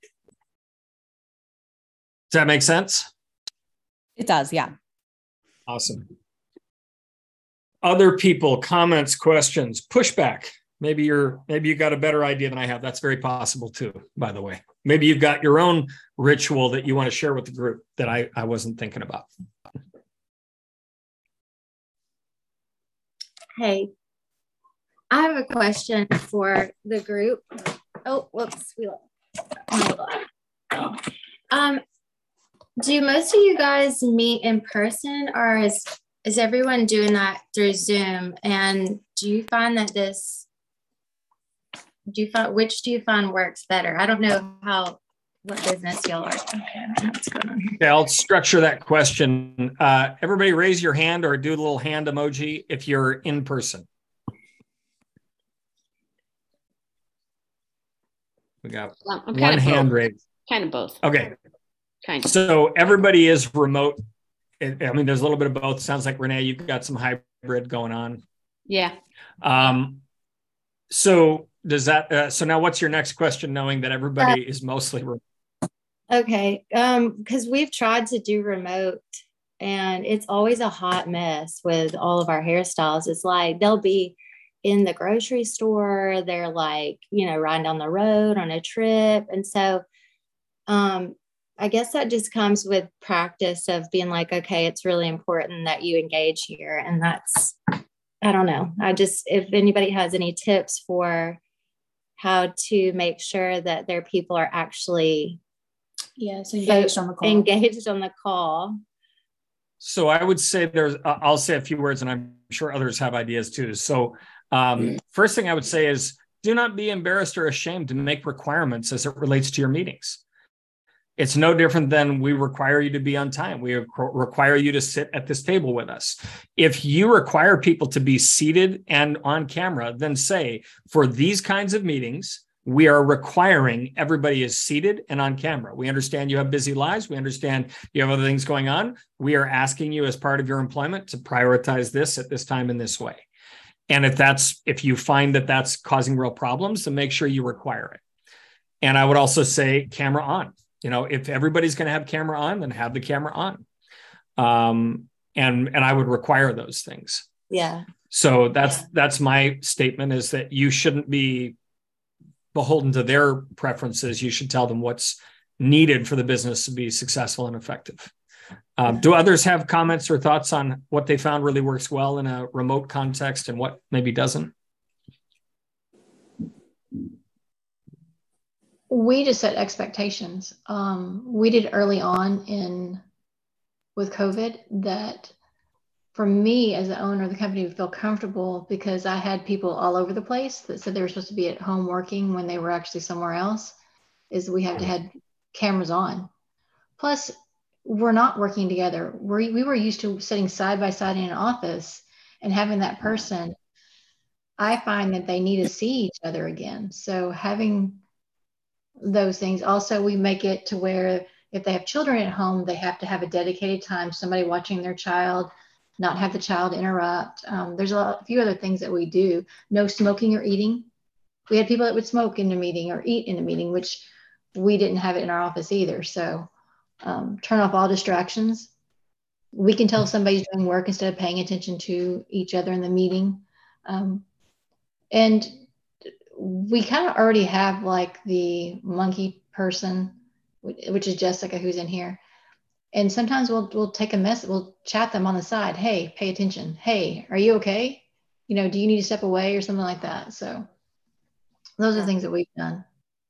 that make sense? It does, yeah. Awesome. Other people, comments, questions, pushback. Maybe you got a better idea than I have. That's very possible too, by the way. Maybe you've got your own ritual that you want to share with the group that I wasn't thinking about. Hey, I have a question for the group. Oh, whoops. Do most of you guys meet in person, or is everyone doing that through Zoom? And do you find which do you find works better? I don't know what business y'all are. Okay, I don't know what's going on here. Okay, I'll structure that question. Everybody raise your hand or do the little hand emoji if you're in person. We got one hand raised. Kind of both. Okay. Kind of. So everybody is remote. I mean, there's a little bit of both. Sounds like Renee, you've got some hybrid going on. Yeah. So does that, so now what's your next question, knowing that everybody is mostly remote? Okay. Because we've tried to do remote and it's always a hot mess with all of our hairstyles. It's like, they'll be in the grocery store. They're like, riding down the road on a trip. And so, I guess that just comes with practice of being like, okay, it's really important that you engage here. And that's, I don't know. If anybody has any tips for how to make sure that their people are actually engaged on the call. So I would say I'll say a few words and I'm sure others have ideas too. So first thing I would say is do not be embarrassed or ashamed to make requirements as it relates to your meetings. It's no different than we require you to be on time. We require you to sit at this table with us. If you require people to be seated and on camera, then say, for these kinds of meetings, we are requiring everybody is seated and on camera. We understand you have busy lives. We understand you have other things going on. We are asking you as part of your employment to prioritize this at this time in this way. And if you find that that's causing real problems, then make sure you require it. And I would also say camera on. If everybody's going to have camera on, then have the camera on. And I would require those things. Yeah. So that's my statement, is that you shouldn't be beholden to their preferences. You should tell them what's needed for the business to be successful and effective. Do others have comments or thoughts on what they found really works well in a remote context and what maybe doesn't? We just set expectations. We did early on with COVID that for me as the owner of the company would feel comfortable, because I had people all over the place that said they were supposed to be at home working when they were actually somewhere else, is we had to have cameras on. Plus, we're not working together. We were used to sitting side by side in an office and having that person. I find that they need to see each other again. So having those things. Also, we make it to where if they have children at home, they have to have a dedicated time, somebody watching their child, not have the child interrupt. There's a few other things that we do. No smoking or eating. We had people that would smoke in the meeting or eat in the meeting, which we didn't have it in our office either. So turn off all distractions. We can tell if somebody's doing work instead of paying attention to each other in the meeting. And we kind of already have like the monkey person, which is Jessica, who's in here. And sometimes we'll take a message, we'll chat them on the side. Hey, pay attention. Hey, are you okay? Do you need to step away or something like that? So those are things that we've done.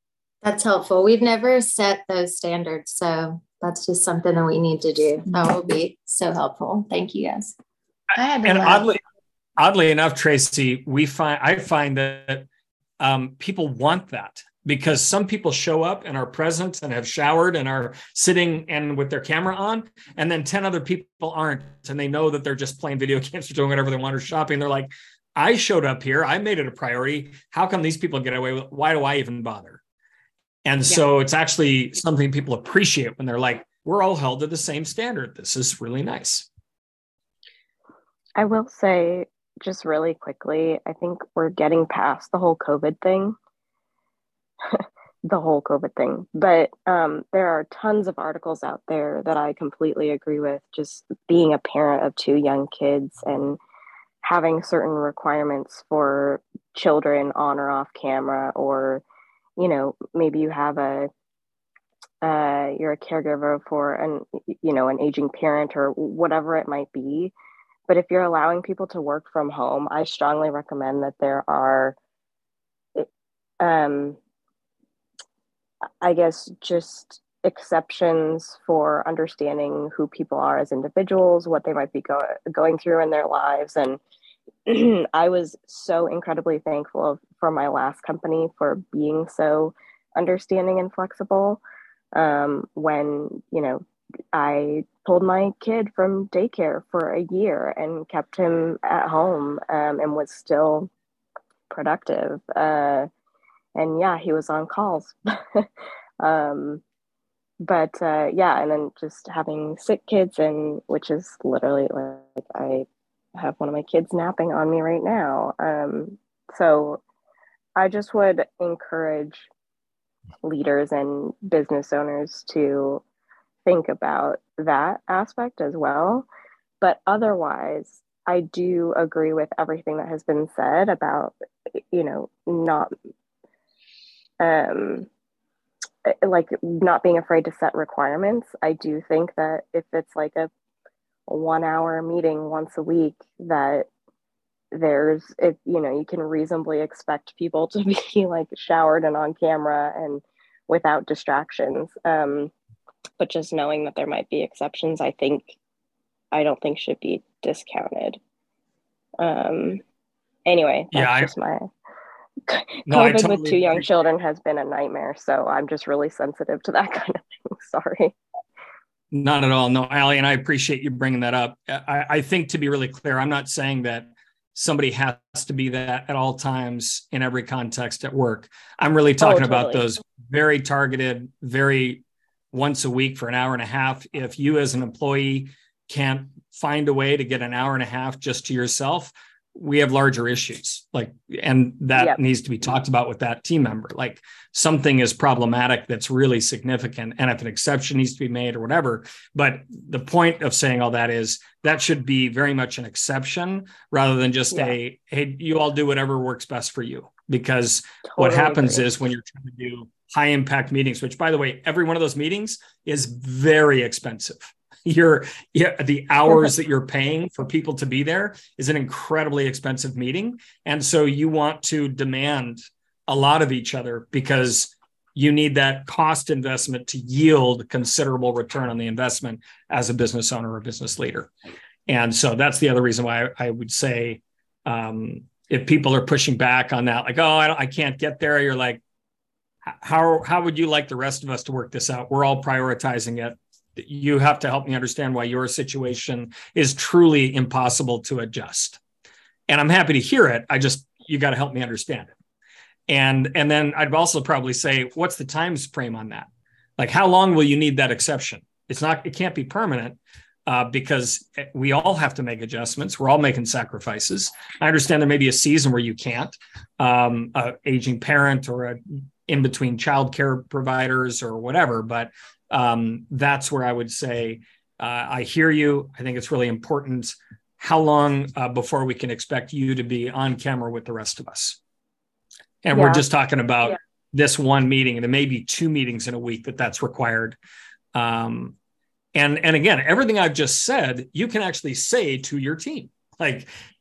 That's helpful. We've never set those standards, so that's just something that we need to do. That will be so helpful. Thank you, guys. Oddly enough, Tracy, I find that people want that, because some people show up and are present and have showered and are sitting and with their camera on, and then 10 other people aren't, and they know that they're just playing video games or doing whatever they want or shopping. They're like, I showed up here. I made it a priority. How come these people get away with it? Why do I even bother? And so it's actually something people appreciate when they're like, we're all held to the same standard. This is really nice. I will say, just really quickly, I think we're getting past the whole COVID thing. But there are tons of articles out there that I completely agree with. Just being a parent of 2 young kids and having certain requirements for children on or off camera, or, you know, maybe you have you're a caregiver for an aging parent or whatever it might be. But if you're allowing people to work from home, I strongly recommend that there are, I guess, just exceptions for understanding who people are as individuals, what they might be going through in their lives. And I was so incredibly thankful for my last company for being so understanding and flexible. When, you know, I pulled my kid from daycare for a year and kept him at home, and was still productive. And yeah, he was on calls. And then just having sick kids, and which is literally like, I have one of my kids napping on me right now. So I just would encourage leaders and business owners to think about that aspect as well. But otherwise, I do agree with everything that has been said about, you know, not being afraid to set requirements. I do think that if it's like a 1-hour meeting once a week, that you can reasonably expect people to be like showered and on camera and without distractions. But just knowing that there might be exceptions, I don't think should be discounted. Anyway, that's just my COVID with 2 young children has been a nightmare. So I'm just really sensitive to that kind of thing. Sorry. Not at all. No, Allie, and I appreciate you bringing that up. I think, to be really clear, I'm not saying that somebody has to be that at all times in every context at work. I'm really talking about those very targeted, very once a week for an hour and a half. If you as an employee can't find a way to get an hour and a half just to yourself, we have larger issues. And that needs to be talked about with that team member. Like, something is problematic that's really significant, and if an exception needs to be made or whatever. But the point of saying all that is that should be very much an exception rather than just hey, you all do whatever works best for you. Because what happens is when you're trying to do high impact meetings, which, by the way, every one of those meetings is very expensive. The hours that you're paying for people to be there is an incredibly expensive meeting. And so you want to demand a lot of each other because you need that cost investment to yield considerable return on the investment as a business owner or a business leader. And so that's the other reason why I would say, if people are pushing back on that, like, oh, I can't get there, you're like, how would you like the rest of us to work this out? We're all prioritizing it. You have to help me understand why your situation is truly impossible to adjust. And I'm happy to hear it. You got to help me understand it. And then I'd also probably say, what's the time frame on that? Like, how long will you need that exception? It can't be permanent, because we all have to make adjustments. We're all making sacrifices. I understand there may be a season where you can't, a aging parent or in between childcare providers or whatever, but that's where I would say, I hear you. I think it's really important. How long before we can expect you to be on camera with the rest of us? And we're just talking about this one meeting, and there may be 2 meetings in a week that's required. And again, everything I've just said, you can actually say to your team. Like,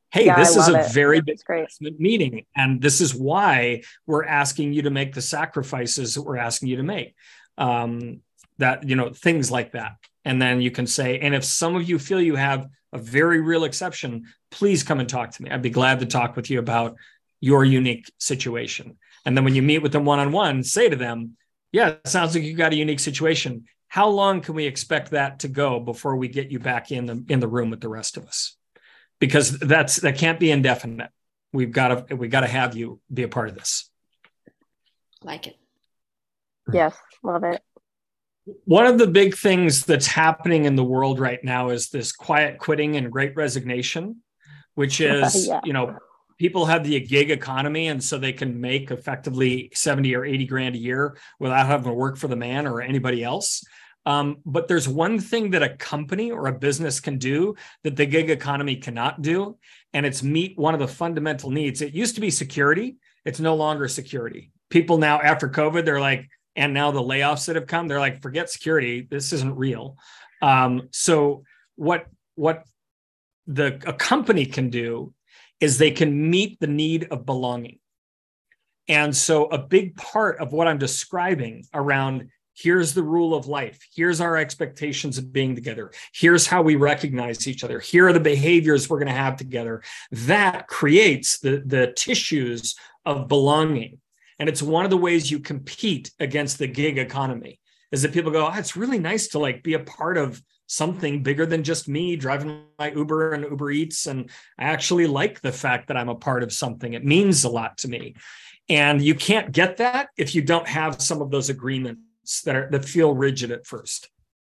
hey, Yeah, this is a it. very big great investment meeting, and this is why we're asking you to make the sacrifices that we're asking you to make. That, things like that. And then you can say, and if some of you feel you have a very real exception, please come and talk to me. I'd be glad to talk with you about your unique situation. And then when you meet with them one-on-one, say to them, yeah, it sounds like you got a unique situation. How long can we expect that to go before we get you back in the room with the rest of us? Because that can't be indefinite. We've got to have you be a part of this. Like it. Yes, love it. One of the big things that's happening in the world right now is this quiet quitting and great resignation, which is, people have the gig economy, and so they can make effectively 70 or 80 grand a year without having to work for the man or anybody else. But there's one thing that a company or a business can do that the gig economy cannot do, and it's meet one of the fundamental needs. It used to be security. It's no longer security. People now, after COVID, they're like, and now the layoffs that have come, they're like, forget security. This isn't real. So what a company can do is they can meet the need of belonging. And so a big part of what I'm describing around here's the rule of life, here's our expectations of being together, here's how we recognize each other, here are the behaviors we're going to have together, that creates the tissues of belonging. And it's one of the ways you compete against the gig economy, is that people go, it's really nice to be a part of something bigger than just me driving my Uber and Uber Eats. And I actually like the fact that I'm a part of something. It means a lot to me. And you can't get that if you don't have some of those agreements that feel rigid at first.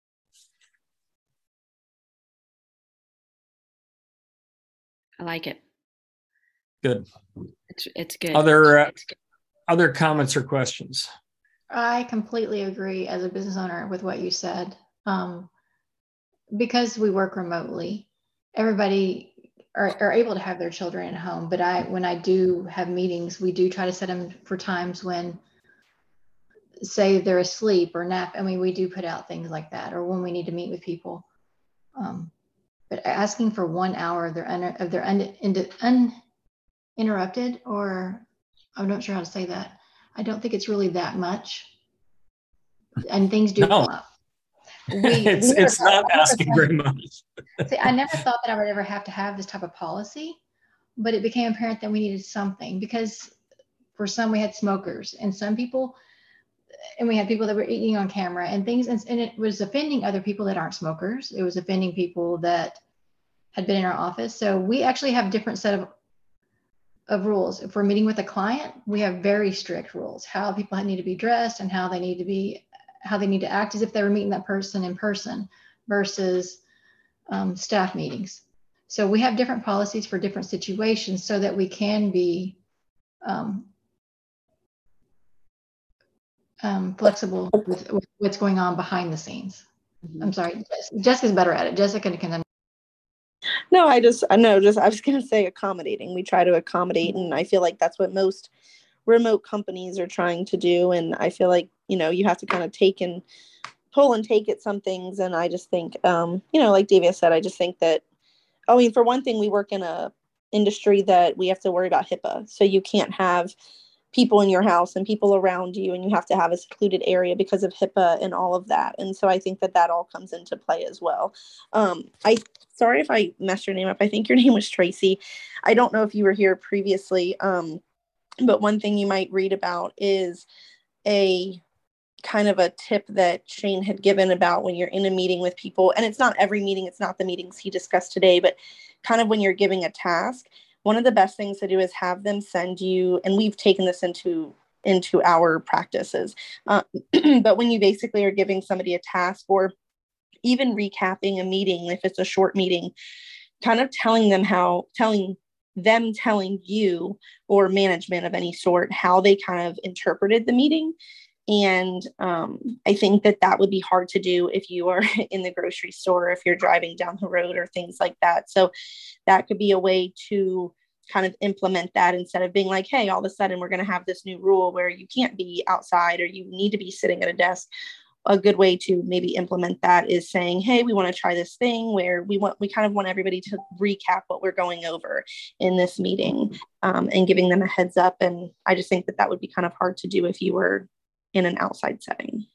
I like it. Good. It's good. Other comments or questions? I completely agree as a business owner with what you said. Because we work remotely, everybody are able to have their children at home. But when I do have meetings, we do try to set them for times when, say, they're asleep or nap. I mean, we do put out things like that, or when we need to meet with people. But asking for 1 hour of their uninterrupted, or I'm not sure how to say that. I don't think it's really that much. And things do come up. It's not asking very much. See, I never thought that I would ever have to have this type of policy, but it became apparent that we needed something, because for some we had smokers and some people, and we had people that were eating on camera and things, and it was offending other people that aren't smokers. It was offending people that had been in our office. So we actually have a different set of rules. If we're meeting with a client, we have very strict rules, how people need to be dressed and how they need to act as if they were meeting that person in person versus staff meetings. So we have different policies for different situations so that we can be flexible with what's going on behind the scenes. Mm-hmm. I'm sorry, Jessica's better at it. Jessica can. No, I was going to say accommodating. We try to accommodate, and I feel like that's what most remote companies are trying to do. And I feel like, you have to kind of pull and take at some things. And I just think, like Davia said, I just think that, for one thing, we work in a industry that we have to worry about HIPAA. So you can't have people in your house and people around you, and you have to have a secluded area because of HIPAA and all of that. And so I think that all comes into play as well. Sorry if I messed your name up. I think your name was Tracy. I don't know if you were here previously, but one thing you might read about is a kind of a tip that Shane had given about when you're in a meeting with people. And it's not every meeting, it's not the meetings he discussed today, but kind of when you're giving a task, one of the best things to do is have them send you, and we've taken this into our practices, but when you basically are giving somebody a task or even recapping a meeting, if it's a short meeting, kind of telling you or management of any sort how they kind of interpreted the meeting. And I think that would be hard to do if you are in the grocery store, if you're driving down the road or things like that. So that could be a way to kind of implement that, instead of being like, hey, all of a sudden we're going to have this new rule where you can't be outside or you need to be sitting at a desk. a good way to maybe implement that is saying, hey, we want to try this thing where we kind of want everybody to recap what we're going over in this meeting, and giving them a heads up. And I just think that would be kind of hard to do if you were in an outside setting.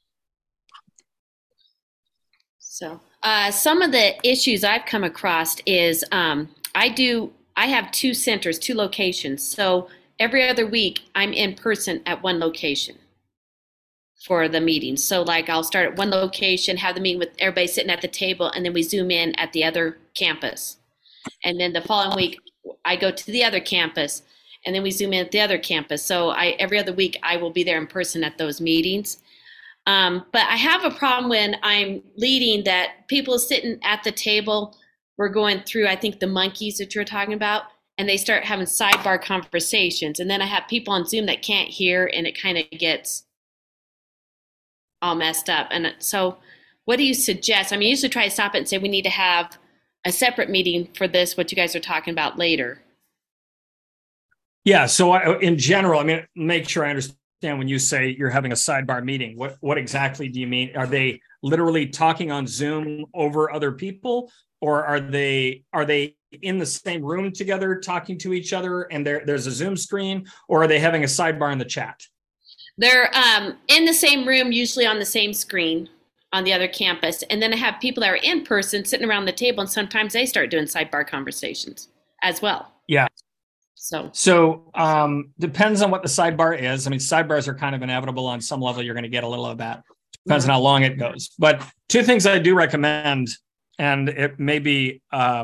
So some of the issues I've come across is I have 2 centers, 2 locations. So every other week I'm in person at one location for the meetings. So like I'll start at one location, have the meeting with everybody sitting at the table, and then we zoom in at the other campus. And then the following week I go to the other campus, and then we zoom in at the other campus. So every other week I will be there in person at those meetings. But I have a problem when I'm leading that people sitting at the table, we're going through, I think, the monkeys that you're talking about, and they start having sidebar conversations. And then I have people on Zoom that can't hear, and it kind of gets all messed up. And so what do you suggest? I mean, I usually try to stop it and say we need to have a separate meeting for this, what you guys are talking about later. Yeah. So in general, I mean, make sure I understand when you say you're having a sidebar meeting, what exactly do you mean? Are they literally talking on Zoom over other people, or are they in the same room together talking to each other and there's a Zoom screen, or are they having a sidebar in the chat? They're in the same room, usually on the same screen on the other campus. And then I have people that are in person sitting around the table, and sometimes they start doing sidebar conversations as well. Yeah. So depends on what the sidebar is. I mean, sidebars are kind of inevitable on some level. You're going to get a little of that. Depends on how long it goes. But 2 things I do recommend, and it may be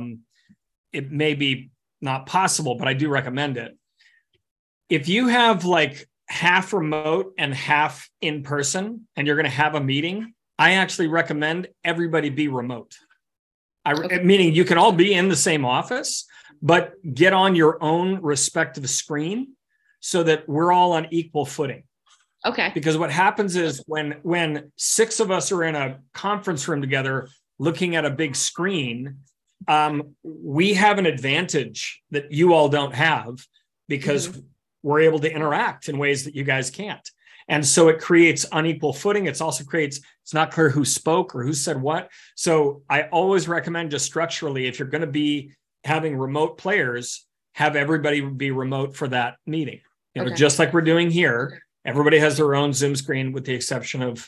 not possible, but I do recommend it. If you have like half remote and half in person, and you're going to have a meeting, I actually recommend everybody be remote. Meaning you can all be in the same office, but get on your own respective screen so that we're all on equal footing. Okay. Because what happens is when 6 of us are in a conference room together looking at a big screen, we have an advantage that you all don't have because we're able to interact in ways that you guys can't. And so it creates unequal footing. It's not clear who spoke or who said what. So I always recommend, just structurally, if you're going to be having remote players, have everybody be remote for that meeting. Just like we're doing here, everybody has their own Zoom screen with the exception of,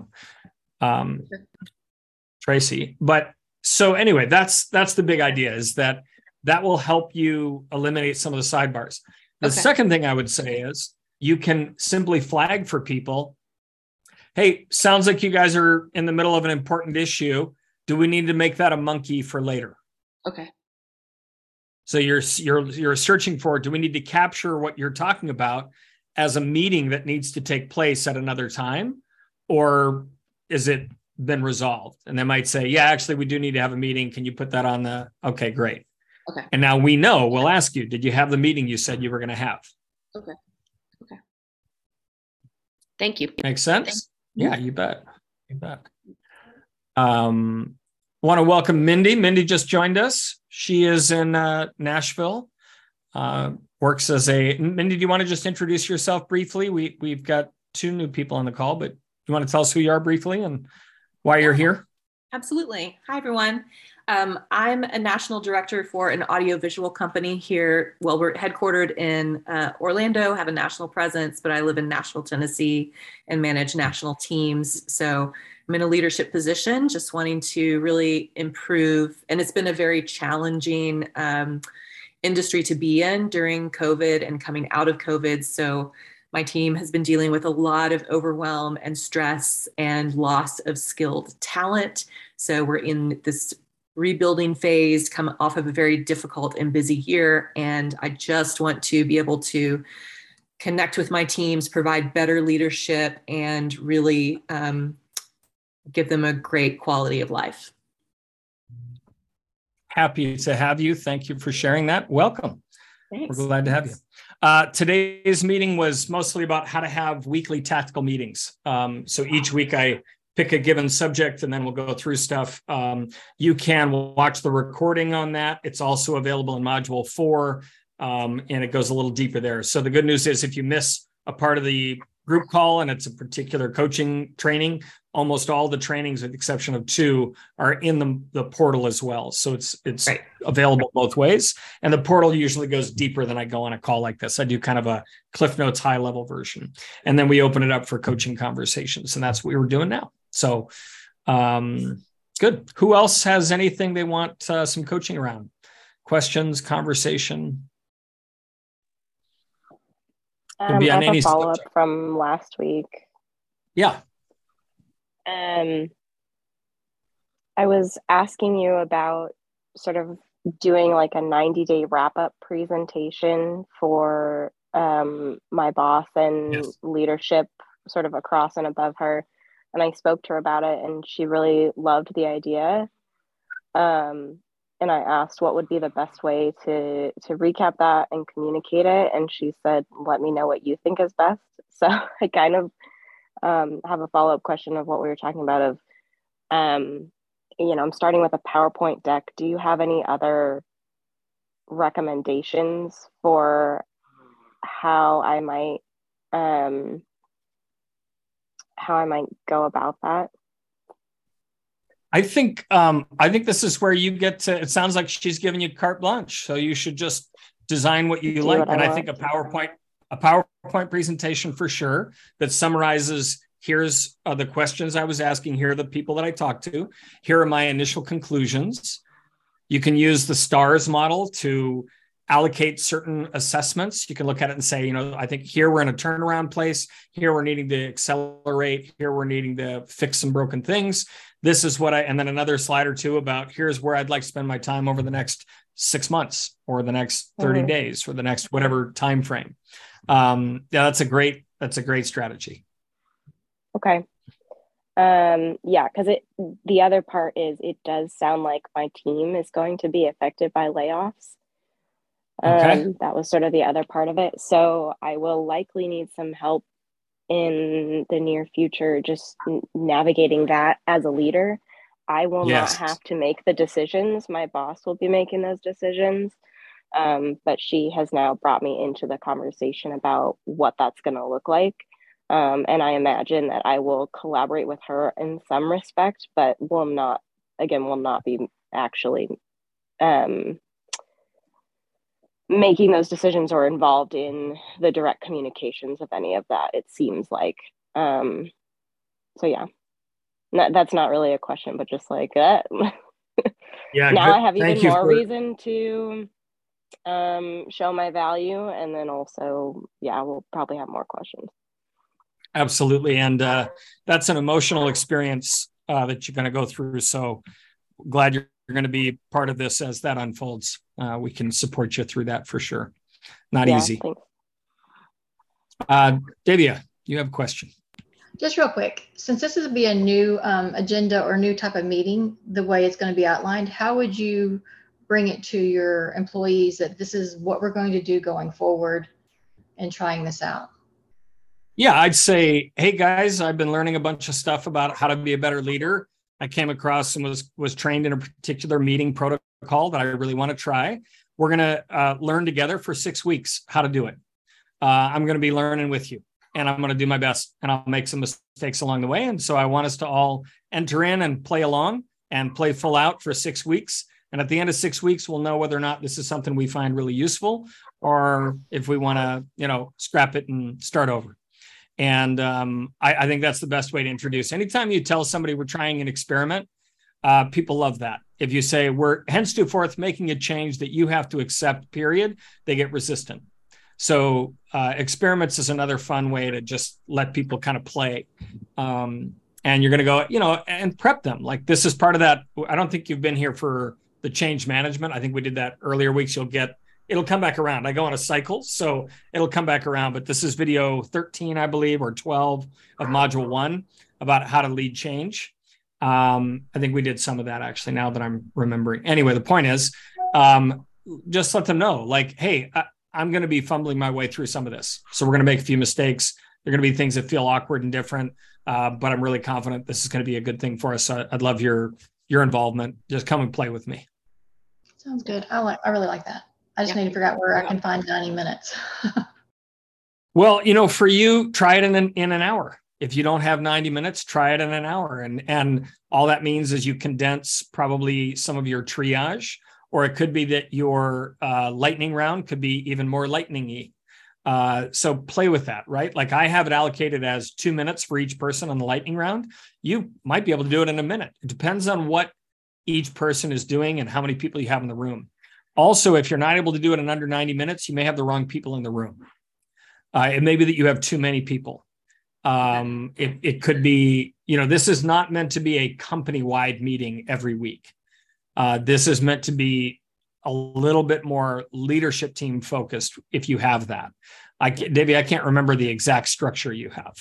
Tracy. But so anyway, that's the big idea, is that will help you eliminate some of the sidebars. The second thing I would say is you can simply flag for people, hey, sounds like you guys are in the middle of an important issue. Do we need to make that a monkey for later? Okay. So you're searching for, do we need to capture what you're talking about as a meeting that needs to take place at another time? Or is it been resolved? And they might say, yeah, actually, we do need to have a meeting. Can you put that on okay, great. Okay. And now we'll ask you, did you have the meeting you said you were going to have? Okay. Thank you. Makes sense? Yeah, you bet. Want to welcome Mindy. Mindy just joined us. She is in Nashville. Works as Mindy, do you want to just introduce yourself briefly? We've got 2 new people on the call, but you want to tell us who you are briefly and why you're here? Absolutely. Hi, everyone. I'm a national director for an audiovisual company here. Well, we're headquartered in Orlando, have a national presence, but I live in Nashville, Tennessee, and manage national teams. So I'm in a leadership position, just wanting to really improve. And it's been a very challenging industry to be in during COVID and coming out of COVID. So my team has been dealing with a lot of overwhelm and stress and loss of skilled talent. So we're in this rebuilding phase, come off of a very difficult and busy year. And I just want to be able to connect with my teams, provide better leadership, and really give them a great quality of life. Happy to have you. Thank you for sharing that. Welcome. Thanks. We're glad to have you. Today's meeting was mostly about how to have weekly tactical meetings. So each week I pick a given subject and then we'll go through stuff. You can watch the recording on that. It's also available in module 4, and it goes a little deeper there. So the good news is if you miss a part of the group call and it's a particular coaching training, almost all the trainings, with the exception of 2, are in the portal as well. So it's Right. available both ways. And the portal usually goes deeper than I go on a call like this. I do kind of a Cliff Notes high level version. And then we open it up for coaching conversations. And that's what we're doing now. So good. Who else has anything they want some coaching around? Questions, conversation? I have a follow-up from last week. Yeah. I was asking you about sort of doing like a 90-day wrap-up presentation for my boss and Yes. leadership sort of across and above her. And I spoke to her about it, and she really loved the idea. And I asked what would be the best way to recap that and communicate it. And she said, let me know what you think is best. So I kind of have a follow-up question of what we were talking about of, I'm starting with a PowerPoint deck. Do you have any other recommendations for how I might go about that? I think this is where you get to, it sounds like she's giving you carte blanche. So you should just design what you like. And I think a PowerPoint presentation for sure that summarizes, here's the questions I was asking, here are the people that I talked to, here are my initial conclusions. You can use the STARS model to allocate certain assessments. You can look at it and say, I think here we're in a turnaround place, here we're needing to accelerate, here we're needing to fix some broken things. This is what and then another slide or two about here's where I'd like to spend my time over the next 6 months or the next 30 days or the next whatever time frame. That's a great strategy. Okay. Because the other part is it does sound like my team is going to be affected by layoffs. Okay. That was sort of the other part of it. So I will likely need some help in the near future, just navigating that as a leader. I will not have to make the decisions. My boss will be making those decisions. But she has now brought me into the conversation about what that's going to look like. And I imagine that I will collaborate with her in some respect, but will not be actually making those decisions or involved in the direct communications of any of that, it seems like. So yeah, that's not really a question, but just like that. Yeah. Now I have even more reason to show my value. And then also, we'll probably have more questions. Absolutely. And that's an emotional experience that you're going to go through. So glad you're going to be part of this as that unfolds. We can support you through that for sure. Not easy. Davia, you have a question. Just real quick, since this is be a new agenda or new type of meeting, the way it's going to be outlined, how would you bring it to your employees that this is what we're going to do going forward and trying this out? Yeah, I'd say, hey guys, I've been learning a bunch of stuff about how to be a better leader. I came across and was trained in a particular meeting protocol that I really want to try. We're going to learn together for 6 weeks how to do it. I'm going to be learning with you, and I'm going to do my best, and I'll make some mistakes along the way. And so I want us to all enter in and play along and play full out for 6 weeks. And at the end of 6 weeks, we'll know whether or not this is something we find really useful, or if we want to, scrap it and start over. And I think that's the best way to introduce. Anytime you tell somebody we're trying an experiment, people love that. If you say we're henceforth making a change that you have to accept, period, they get resistant. So experiments is another fun way to just let people kind of play. And you're going to go, and prep them. Like, this is part of that. I don't think you've been here for the change management. I think we did that earlier weeks. It'll come back around. I go on a cycle, so it'll come back around. But this is video 13, I believe, or 12 of module 1 about how to lead change. I think we did some of that actually, now that I'm remembering. Anyway, the point is, just let them know, like, hey, I'm going to be fumbling my way through some of this. So we're going to make a few mistakes. There are going to be things that feel awkward and different, but I'm really confident this is going to be a good thing for us. So I'd love your involvement. Just come and play with me. Sounds good. I really like that. I just need to figure out where I can find 90 minutes. Well, for you, try it in an hour. If you don't have 90 minutes, try it in an hour. And all that means is you condense probably some of your triage, or it could be that your lightning round could be even more lightning-y. So play with that, right? Like I have it allocated as 2 minutes for each person on the lightning round. You might be able to do it in a minute. It depends on what each person is doing and how many people you have in the room. Also, if you're not able to do it in under 90 minutes, you may have the wrong people in the room. It may be that you have too many people. It could be, this is not meant to be a company-wide meeting every week. This is meant to be a little bit more leadership team focused if you have that. Davey, I can't remember the exact structure you have.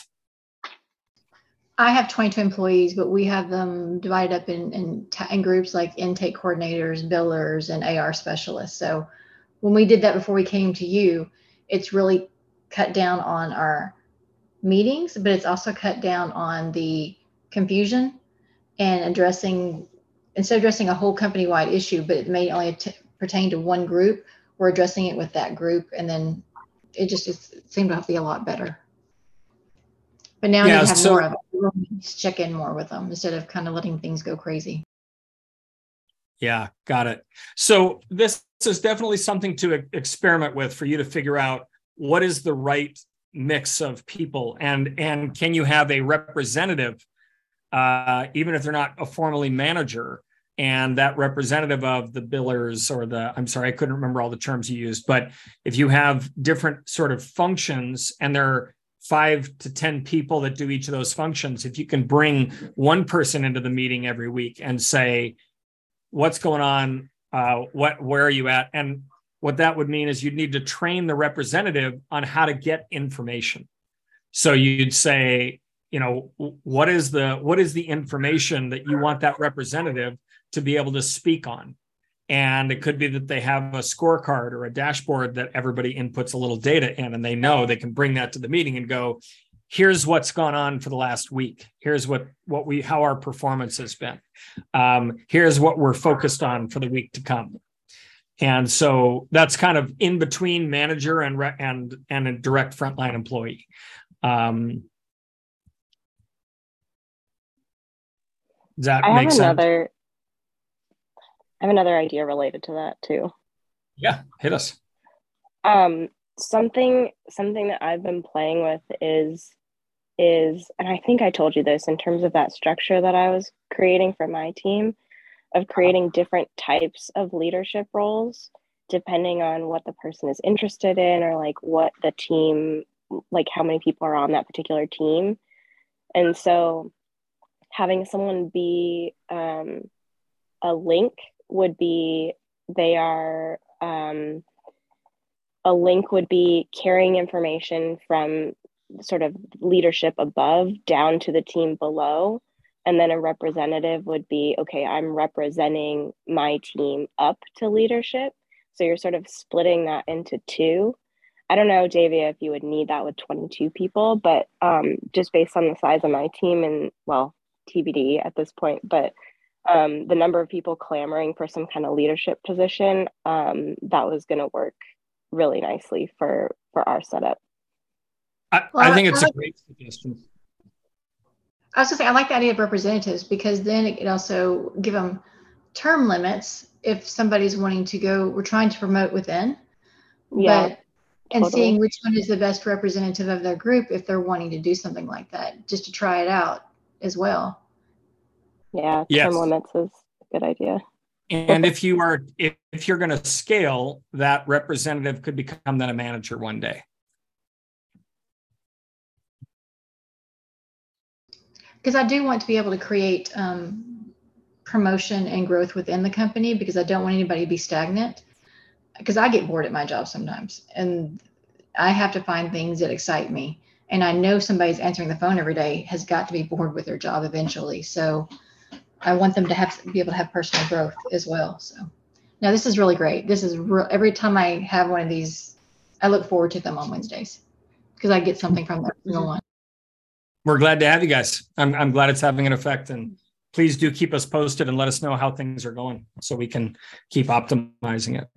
I have 22 employees, but we have them divided up in groups like intake coordinators, billers, and AR specialists. So when we did that before we came to you, it's really cut down on our meetings, but it's also cut down on the confusion and instead of addressing a whole company-wide issue, but it may only pertain to one group, we're addressing it with that group. And then it seemed to be a lot better. But now you have more of it. We'll check in more with them instead of kind of letting things go crazy. Yeah, got it. So this is definitely something to experiment with for you to figure out what is the right mix of people, and can you have a representative, even if they're not a formally manager, and that representative of the billers or I couldn't remember all the terms you used, but if you have different sort of functions and there are 5 to 10 people that do each of those functions, if you can bring one person into the meeting every week and say, what's going on? Where are you at? And what that would mean is you'd need to train the representative on how to get information. So you'd say, what is the information that you want that representative to be able to speak on? And it could be that they have a scorecard or a dashboard that everybody inputs a little data in, and they know they can bring that to the meeting and go, here's what's gone on for the last week. Here's how our performance has been. Here's what we're focused on for the week to come. And so that's kind of in between manager and a direct frontline employee. Does that make sense? I have another idea related to that too. Yeah, hit us. Something that I've been playing with is, and I think I told you this in terms of that structure that I was creating for my team, of creating different types of leadership roles depending on what the person is interested in, or like what the team, like how many people are on that particular team. And so having someone be a link would be, a link would be carrying information from sort of leadership above down to the team below. And then a representative would be, okay, I'm representing my team up to leadership. So you're sort of splitting that into two. I don't know, Davia, if you would need that with 22 people, but just based on the size of my team and, well, TBD at this point, but the number of people clamoring for some kind of leadership position, that was going to work really nicely for our setup. I think it's a great suggestion. I was going to say, I like the idea of representatives, because then it could also give them term limits if somebody's wanting to go, we're trying to promote within. Yeah. And seeing which one is the best representative of their group if they're wanting to do something like that, just to try it out as well. Yeah, term limits is a good idea. And if you're going to scale, that representative could become then a manager one day. Because I do want to be able to create promotion and growth within the company, because I don't want anybody to be stagnant. Because I get bored at my job sometimes, and I have to find things that excite me. And I know somebody's answering the phone every day has got to be bored with their job eventually. So I want them to be able to have personal growth as well. So now this is really great. This is every time I have one of these, I look forward to them on Wednesdays, because I get something from every single one. We're glad to have you guys. I'm glad it's having an effect, and please do keep us posted and let us know how things are going so we can keep optimizing it.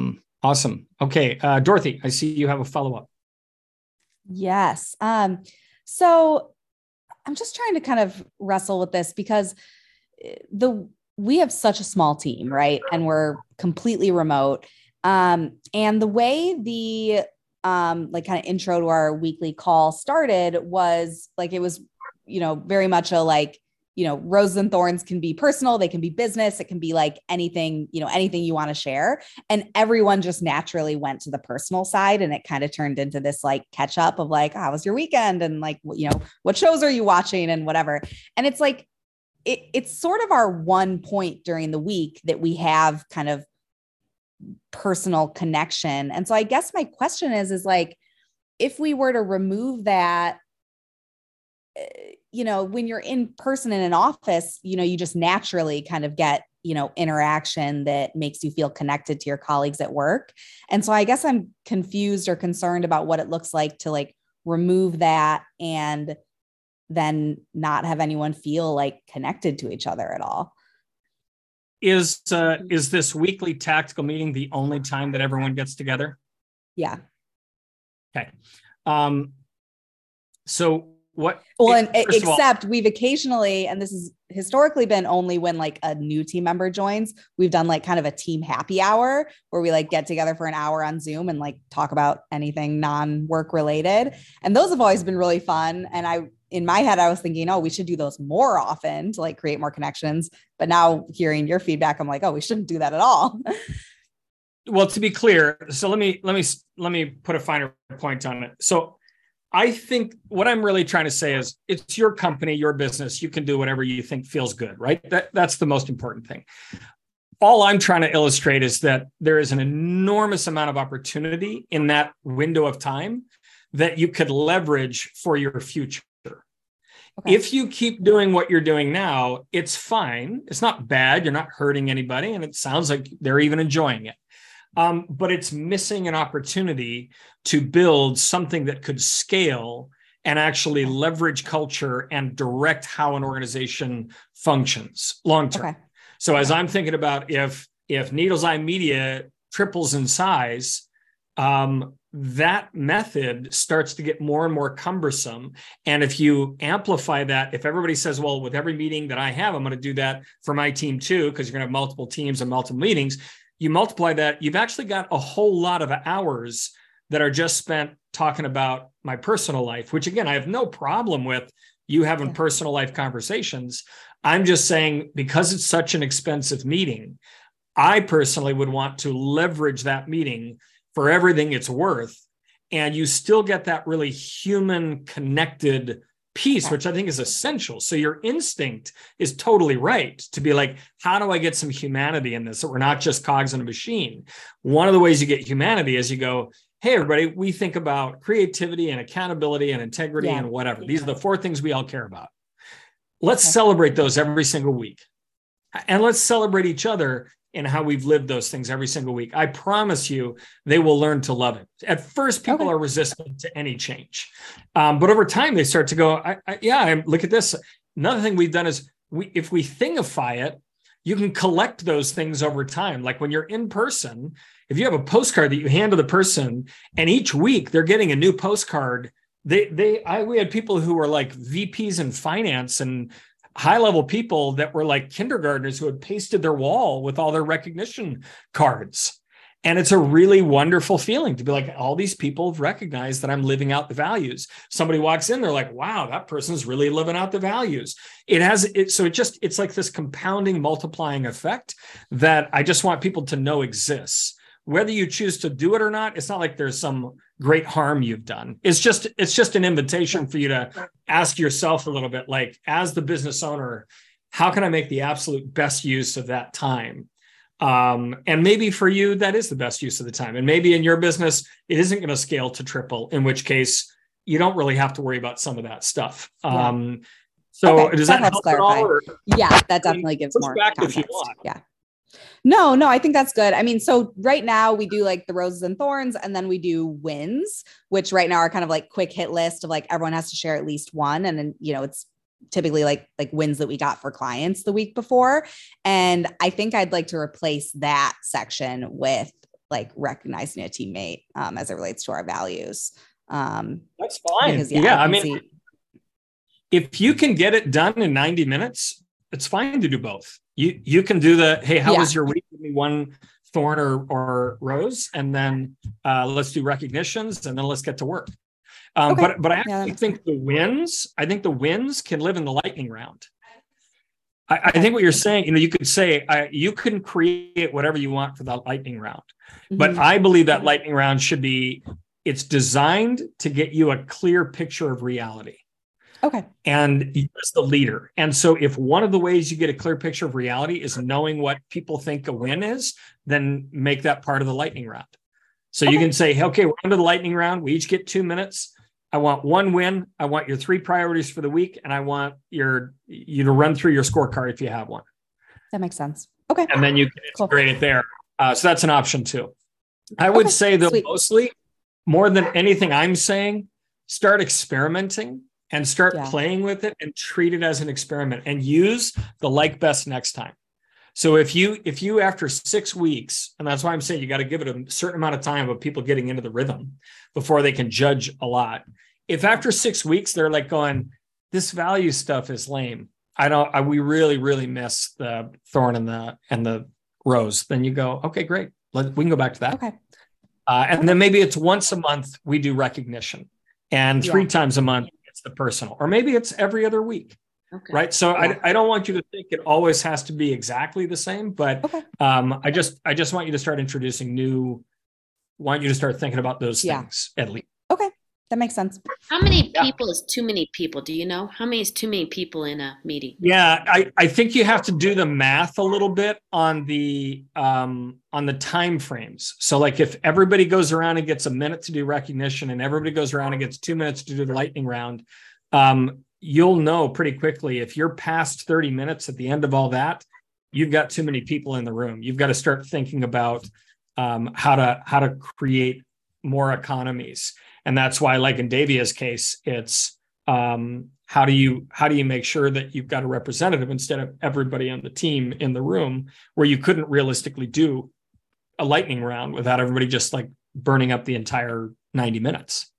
Awesome. Okay. Dorothy, I see you have a follow-up. Yes. So I'm just trying to kind of wrestle with this because we have such a small team, right? And we're completely remote. And the way the like kind of intro to our weekly call started was like, it was, very much a like, roses and thorns can be personal. They can be business. It can be like anything, anything you want to share. And everyone just naturally went to the personal side. And it kind of turned into this like catch up of like, how was your weekend? And like, what shows are you watching and whatever. And it's like, it's sort of our one point during the week that we have kind of personal connection. And so I guess my question is like, if we were to remove that, when you're in person in an office, you just naturally kind of get, interaction that makes you feel connected to your colleagues at work. And so I guess I'm confused or concerned about what it looks like to like remove that and then not have anyone feel like connected to each other at all. Is this weekly tactical meeting the only time that everyone gets together? Yeah. Okay. So what? Well, and except we've occasionally, and this has historically been only when like a new team member joins, we've done like kind of a team happy hour where we like get together for an hour on Zoom and like talk about anything non-work related. And those have always been really fun. And in my head, I was thinking, oh, we should do those more often to like create more connections. But now hearing your feedback, I'm like, oh, we shouldn't do that at all. Well, to be clear, so let me put a finer point on it. So I think what I'm really trying to say is it's your company, your business. You can do whatever you think feels good, right? That's the most important thing. All I'm trying to illustrate is that there is an enormous amount of opportunity in that window of time that you could leverage for your future. Okay. If you keep doing what you're doing now, it's fine. It's not bad. You're not hurting anybody. And it sounds like they're even enjoying it. But it's missing an opportunity to build something that could scale and actually leverage culture and direct how an organization functions long-term. Okay. So as I'm thinking about if Needle's Eye Media triples in size, that method starts to get more and more cumbersome. And if you amplify that, if everybody says, well, with every meeting that I have, I'm going to do that for my team too, because you're going to have multiple teams and multiple meetings, you multiply that, you've actually got a whole lot of hours that are just spent talking about my personal life, which again, I have no problem with you having personal life conversations. I'm just saying, because it's such an expensive meeting, I personally would want to leverage that meeting for everything it's worth. And you still get that really human connected piece, which I think is essential. So your instinct is totally right to be like, how do I get some humanity in this? So we're not just cogs in a machine. One of the ways you get humanity is you go, hey, everybody, we think about creativity and accountability and integrity and whatever. These are the 4 things we all care about. Let's celebrate those every single week. And let's celebrate each other in how we've lived those things every single week. I promise you, they will learn to love it. At first, people are resistant to any change. But over time, they start to go, look at this. Another thing we've done is if we thingify it, you can collect those things over time. Like when you're in person, if you have a postcard that you hand to the person and each week they're getting a new postcard, we had people who were like VPs in finance and high-level people that were like kindergartners who had pasted their wall with all their recognition cards. And it's a really wonderful feeling to be like, all these people have recognized that I'm living out the values. Somebody walks in, they're like, wow, that person's really living out the values. It's like this compounding, multiplying effect that I just want people to know exists. Whether you choose to do it or not, it's not like there's some great harm you've done. It's just an invitation for you to ask yourself a little bit, like, as the business owner, how can I make the absolute best use of that time? And maybe for you, that is the best use of the time. And maybe in your business, it isn't going to scale to triple, in which case you don't really have to worry about some of that stuff. So does that help clarify? At all, or, yeah, that definitely gives more context. If you want. Yeah. No, I think that's good. I mean, so right now we do like the roses and thorns, and then we do wins, which right now are kind of like quick hit list of like everyone has to share at least one. And then, it's typically like wins that we got for clients the week before. And I think I'd like to replace that section with like recognizing a teammate as it relates to our values. That's fine. Because, I mean, If you can get it done in 90 minutes, it's fine to do both. You can do the, hey, how was your week? Give me one thorn or rose, and then let's do recognitions, and then let's get to work. But I actually think the wins can live in the lightning round. I think what you're saying, you could say you can create whatever you want for the lightning round, but I believe that lightning round it's designed to get you a clear picture of reality. Okay. And you're the leader. And so if one of the ways you get a clear picture of reality is knowing what people think a win is, then make that part of the lightning round. So you can say, okay, we're under the lightning round. We each get 2 minutes. I want one win. I want your 3 priorities for the week. And I want you to run through your scorecard if you have one. That makes sense. Okay. And then you can integrate it there. So that's an option too. I would say though, mostly more than anything I'm saying, start experimenting and start playing with it and treat it as an experiment and use the like best next time. So if you after 6 weeks, and that's why I'm saying you got to give it a certain amount of time of people getting into the rhythm before they can judge a lot. If after 6 weeks, they're like going, this value stuff is lame. We really, really miss the thorn and the rose. Then you go, okay, great. We can go back to that. Okay. And then maybe it's once a month we do recognition, and 3 times a month it's the personal, or maybe it's every other week. Okay. Right. So I don't want you to think it always has to be exactly the same, but I just want you to start want you to start thinking about those things at least. Okay. That makes sense. How many people is too many people? Do you know? How many is too many people in a meeting? Yeah, I think you have to do the math a little bit on the time frames. So like if everybody goes around and gets a minute to do recognition and everybody goes around and gets 2 minutes to do the lightning round, you'll know pretty quickly if you're past 30 minutes at the end of all that, you've got too many people in the room. You've got to start thinking about how to create more economies. And that's why, like in Davia's case, it's how do you make sure that you've got a representative instead of everybody on the team in the room, where you couldn't realistically do a lightning round without everybody just like burning up the entire 90 minutes.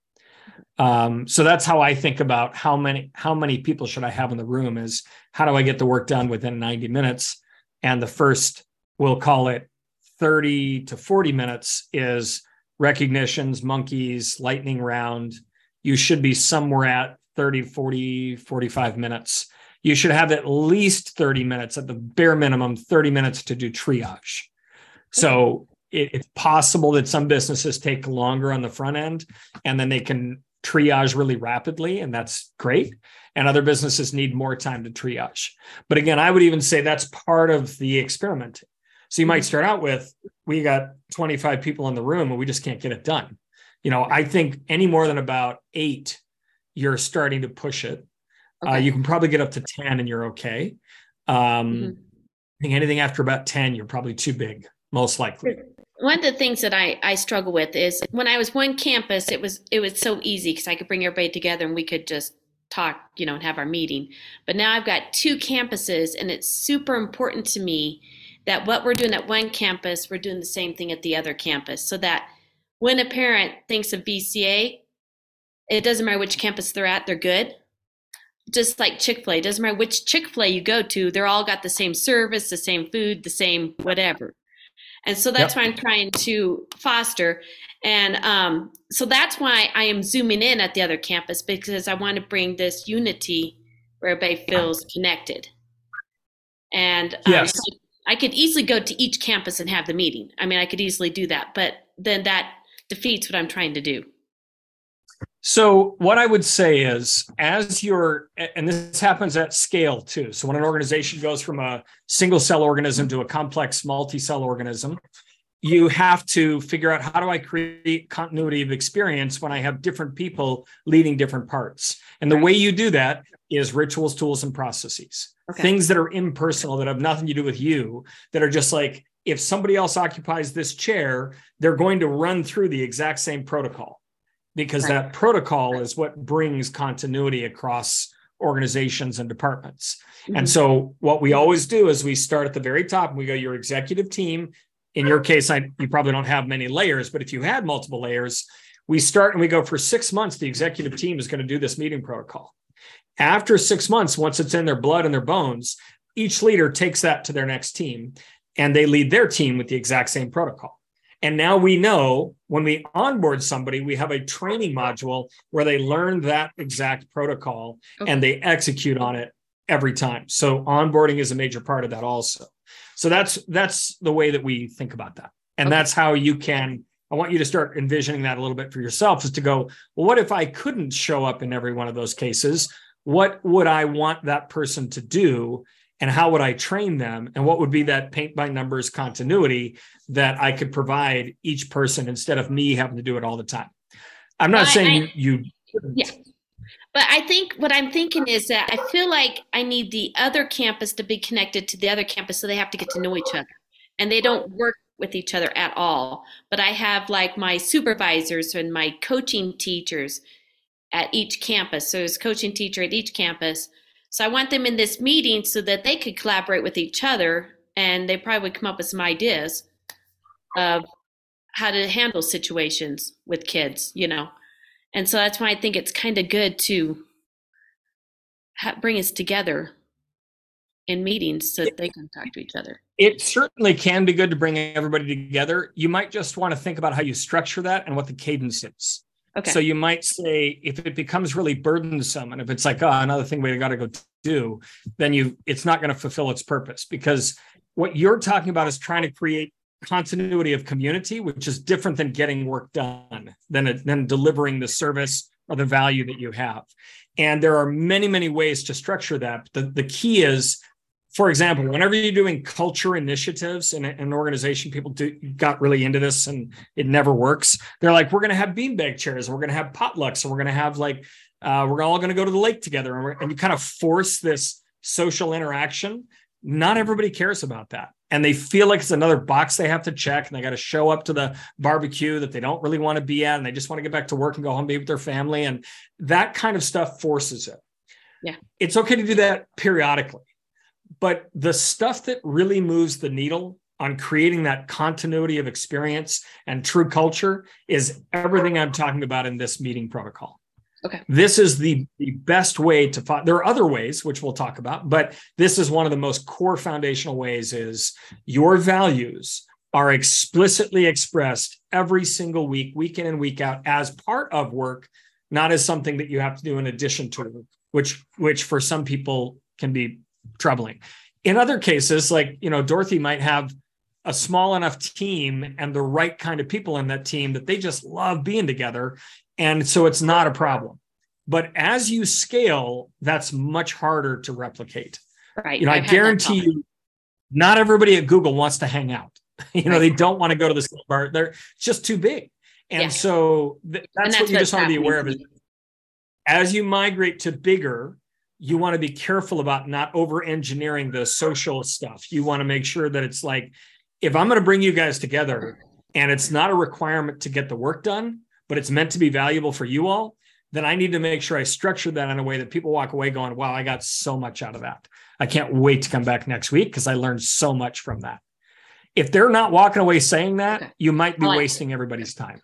So that's how I think about how many people should I have in the room, is how do I get the work done within 90 minutes? And the first, we'll call it 30 to 40 minutes, is recognitions, monkeys, lightning round. You should be somewhere at 30, 40, 45 minutes. You should have at least 30 minutes, at the bare minimum, 30 minutes to do triage. So it's possible that some businesses take longer on the front end and then they can triage really rapidly, and that's great. And other businesses need more time to triage. But again, I would even say that's part of the experiment. So you might start out with, we got 25 people in the room and we just can't get it done. I think any more than about 8, you're starting to push it. Okay. You can probably get up to 10 and you're okay. I think anything after about 10, you're probably too big, most likely. One of the things that I struggle with is when I was one campus, it was so easy because I could bring everybody together and we could just talk, and have our meeting. But now I've got 2 campuses, and it's super important to me that what we're doing at one campus, we're doing the same thing at the other campus, so that when a parent thinks of BCA, it doesn't matter which campus they're at, they're good. Just like Chick-fil-A, it doesn't matter which Chick-fil-A you go to, they're all got the same service, the same food, the same whatever. And so that's what I'm trying to foster. And so that's why I am zooming in at the other campus, because I want to bring this unity where everybody feels connected. And I could easily go to each campus and have the meeting. I mean, I could easily do that, but then that defeats what I'm trying to do. So what I would say is, and this happens at scale too. So when an organization goes from a single cell organism to a complex multi-cell organism, you have to figure out, how do I create continuity of experience when I have different people leading different parts? And the way you do that is rituals, tools, and processes. Okay. Things that are impersonal, that have nothing to do with you, that are just like, if somebody else occupies this chair, they're going to run through the exact same protocol, because that protocol is what brings continuity across organizations and departments. And so what we always do is we start at the very top and we go, your executive team. In your case, you probably don't have many layers, but if you had multiple layers, we start and we go, for 6 months, the executive team is going to do this meeting protocol. After 6 months, once it's in their blood and their bones, each leader takes that to their next team and they lead their team with the exact same protocol. And now we know when we onboard somebody, we have a training module where they learn that exact protocol and they execute on it every time. So onboarding is a major part of that also. So that's the way that we think about that. And that's how you can, I want you to start envisioning that a little bit for yourself, is to go, well, what if I couldn't show up in every one of those cases? What would I want that person to do? And how would I train them? And what would be that paint by numbers continuity that I could provide each person instead of me having to do it all the time? I'm not saying you yeah. But I think what I'm thinking is that I feel like I need the other campus to be connected to the other campus, so they have to get to know each other. And they don't work with each other at all. But I have like my supervisors and my coaching teachers at each campus. So there's a coaching teacher at each campus. So I want them in this meeting so that they could collaborate with each other, and they probably come up with some ideas of how to handle situations with kids, you know. And so that's why I think it's kind of good to bring us together in meetings so that they can talk to each other. It certainly can be good to bring everybody together. You might just want to think about how you structure that and what the cadence is. Okay. So you might say, if it becomes really burdensome, and if it's like, oh, another thing we got to go do, then it's not going to fulfill its purpose, because what you're talking about is trying to create continuity of community, which is different than getting work done, than delivering the service or the value that you have. And there are many, many ways to structure that. The key is, for example, whenever you're doing culture initiatives in an organization, people got really into this and it never works. They're like, we're going to have beanbag chairs, we're going to have potlucks, and we're going to have we're all going to go to the lake together. And you kind of force this social interaction. Not everybody cares about that. And they feel like it's another box they have to check, and they got to show up to the barbecue that they don't really want to be at. And they just want to get back to work and go home, be with their family. And that kind of stuff forces it. Yeah. It's okay to do that periodically. But the stuff that really moves the needle on creating that continuity of experience and true culture is everything I'm talking about in this meeting protocol. Okay. This is the best way to find. There are other ways, which we'll talk about, but this is one of the most core foundational ways. Is your values are explicitly expressed every single week, week in and week out, as part of work, not as something that you have to do in addition to, which for some people can be troubling. In other cases, like, Dorothy might have a small enough team and the right kind of people in that team that they just love being together. And so it's not a problem. But as you scale, that's much harder to replicate. Right. I guarantee you, not everybody at Google wants to hang out. They don't want to go to the bar. They're just too big. And so that's what you just want to be aware of. As you migrate to bigger, you want to be careful about not over-engineering the social stuff. You want to make sure that it's like, if I'm going to bring you guys together and it's not a requirement to get the work done, but it's meant to be valuable for you all, then I need to make sure I structure that in a way that people walk away going, wow, I got so much out of that. I can't wait to come back next week because I learned so much from that. If they're not walking away saying that, you might be wasting everybody's time.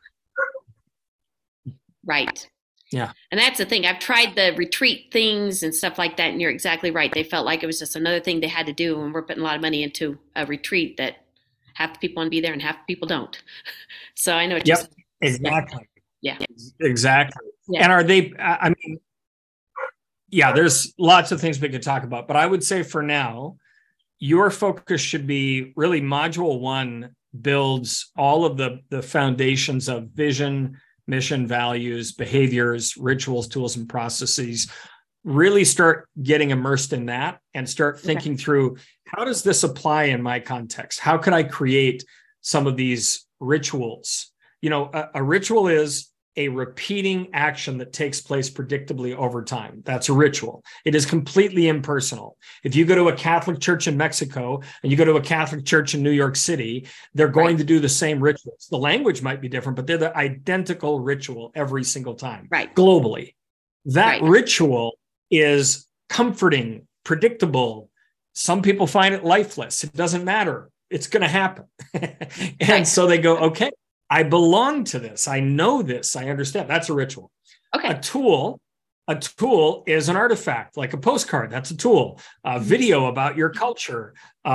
Right. Yeah. And that's the thing. I've tried the retreat things and stuff like that. And you're exactly right. They felt like it was just another thing they had to do. And we're putting a lot of money into a retreat that half the people want to be there and half the people don't. So I know what you're saying. Exactly. Yeah. Exactly. Yeah. And are they, there's lots of things we could talk about, but I would say for now, your focus should be really module 1 builds all of the foundations of vision, mission, values, behaviors, rituals, tools, and processes. Really start getting immersed in that and start thinking through, how does this apply in my context? How could I create some of these rituals? A ritual is a repeating action that takes place predictably over time. That's a ritual. It is completely impersonal. If you go to a Catholic church in Mexico and you go to a Catholic church in New York City, they're going to do the same rituals. The language might be different, but they're the identical ritual every single time, globally. That ritual is comforting, predictable. Some people find it lifeless. It doesn't matter. It's going to happen. And so they go, okay, I belong to this. I know this. I understand. That's a ritual. Okay. A tool A tool is an artifact, like a postcard. That's a tool. A video about your culture.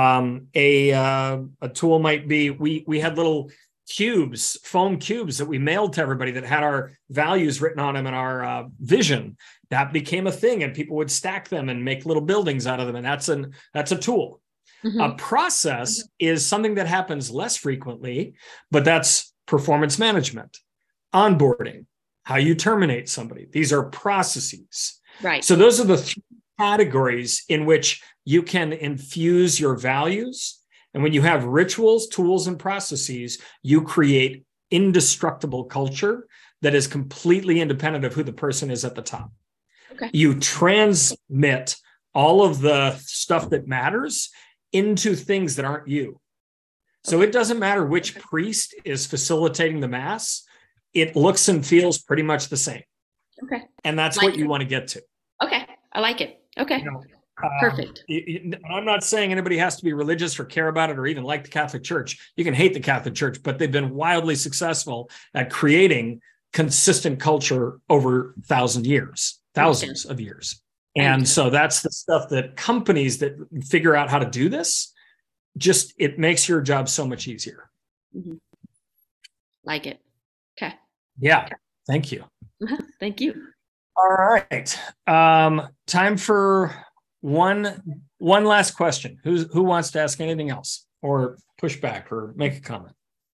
A tool might be, we had little cubes, foam cubes that we mailed to everybody that had our values written on them and our vision. That became a thing, and people would stack them and make little buildings out of them. And that's a tool. Mm-hmm. A process is something that happens less frequently, but that's performance management, onboarding, how you terminate somebody. These are processes. Right. So those are the three categories in which you can infuse your values. And when you have rituals, tools, and processes, you create indestructible culture that is completely independent of who the person is at the top. Okay. You transmit all of the stuff that matters into things that aren't you. So it doesn't matter which priest is facilitating the mass. It looks and feels pretty much the same. Okay. And that's what you want to get to. Okay. I like it. Okay. Perfect. I'm not saying anybody has to be religious or care about it or even like the Catholic Church. You can hate the Catholic Church, but they've been wildly successful at creating consistent culture over thousands of years. And so that's the stuff that companies that figure out how to do this, just it makes your job so much easier. Mm-hmm. Like it. Okay. Yeah. Thank you. Thank you. All right. Time for one last question. Who wants to ask anything else or push back or make a comment?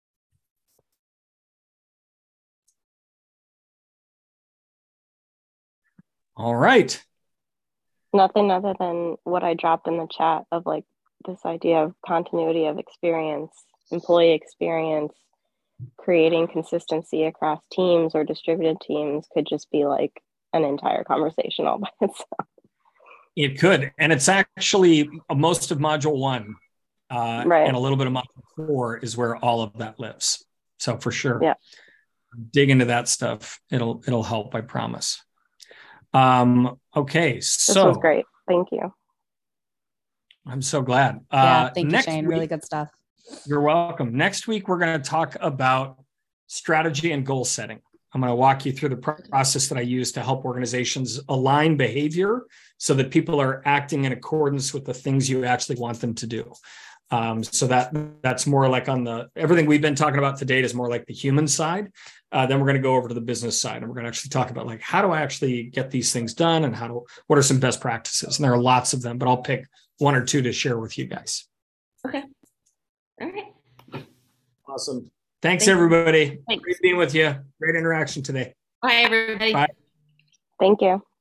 All right. Nothing other than what I dropped in the chat of like this idea of continuity of experience, employee experience, creating consistency across teams or distributed teams could just be like an entire conversation all by itself. It could. And it's actually most of module 1 right. And a little bit of module 4 is where all of that lives. So for sure, yeah. Dig into that stuff. It'll help, I promise. Okay. So this was great. Thank you. I'm so glad. Thank you, Shane. Really good stuff. You're welcome. Next week, we're going to talk about strategy and goal setting. I'm going to walk you through the process that I use to help organizations align behavior so that people are acting in accordance with the things you actually want them to do. So that's more like on everything we've been talking about to date is more like the human side. Then we're going to go over to the business side, and we're going to actually talk about like, how do I actually get these things done, and what are some best practices? And there are lots of them, but I'll pick 1 or 2 to share with you guys. Okay. All right. Awesome. Thanks everybody. Thanks. Great being with you. Great interaction today. Bye, everybody. Bye. Thank you.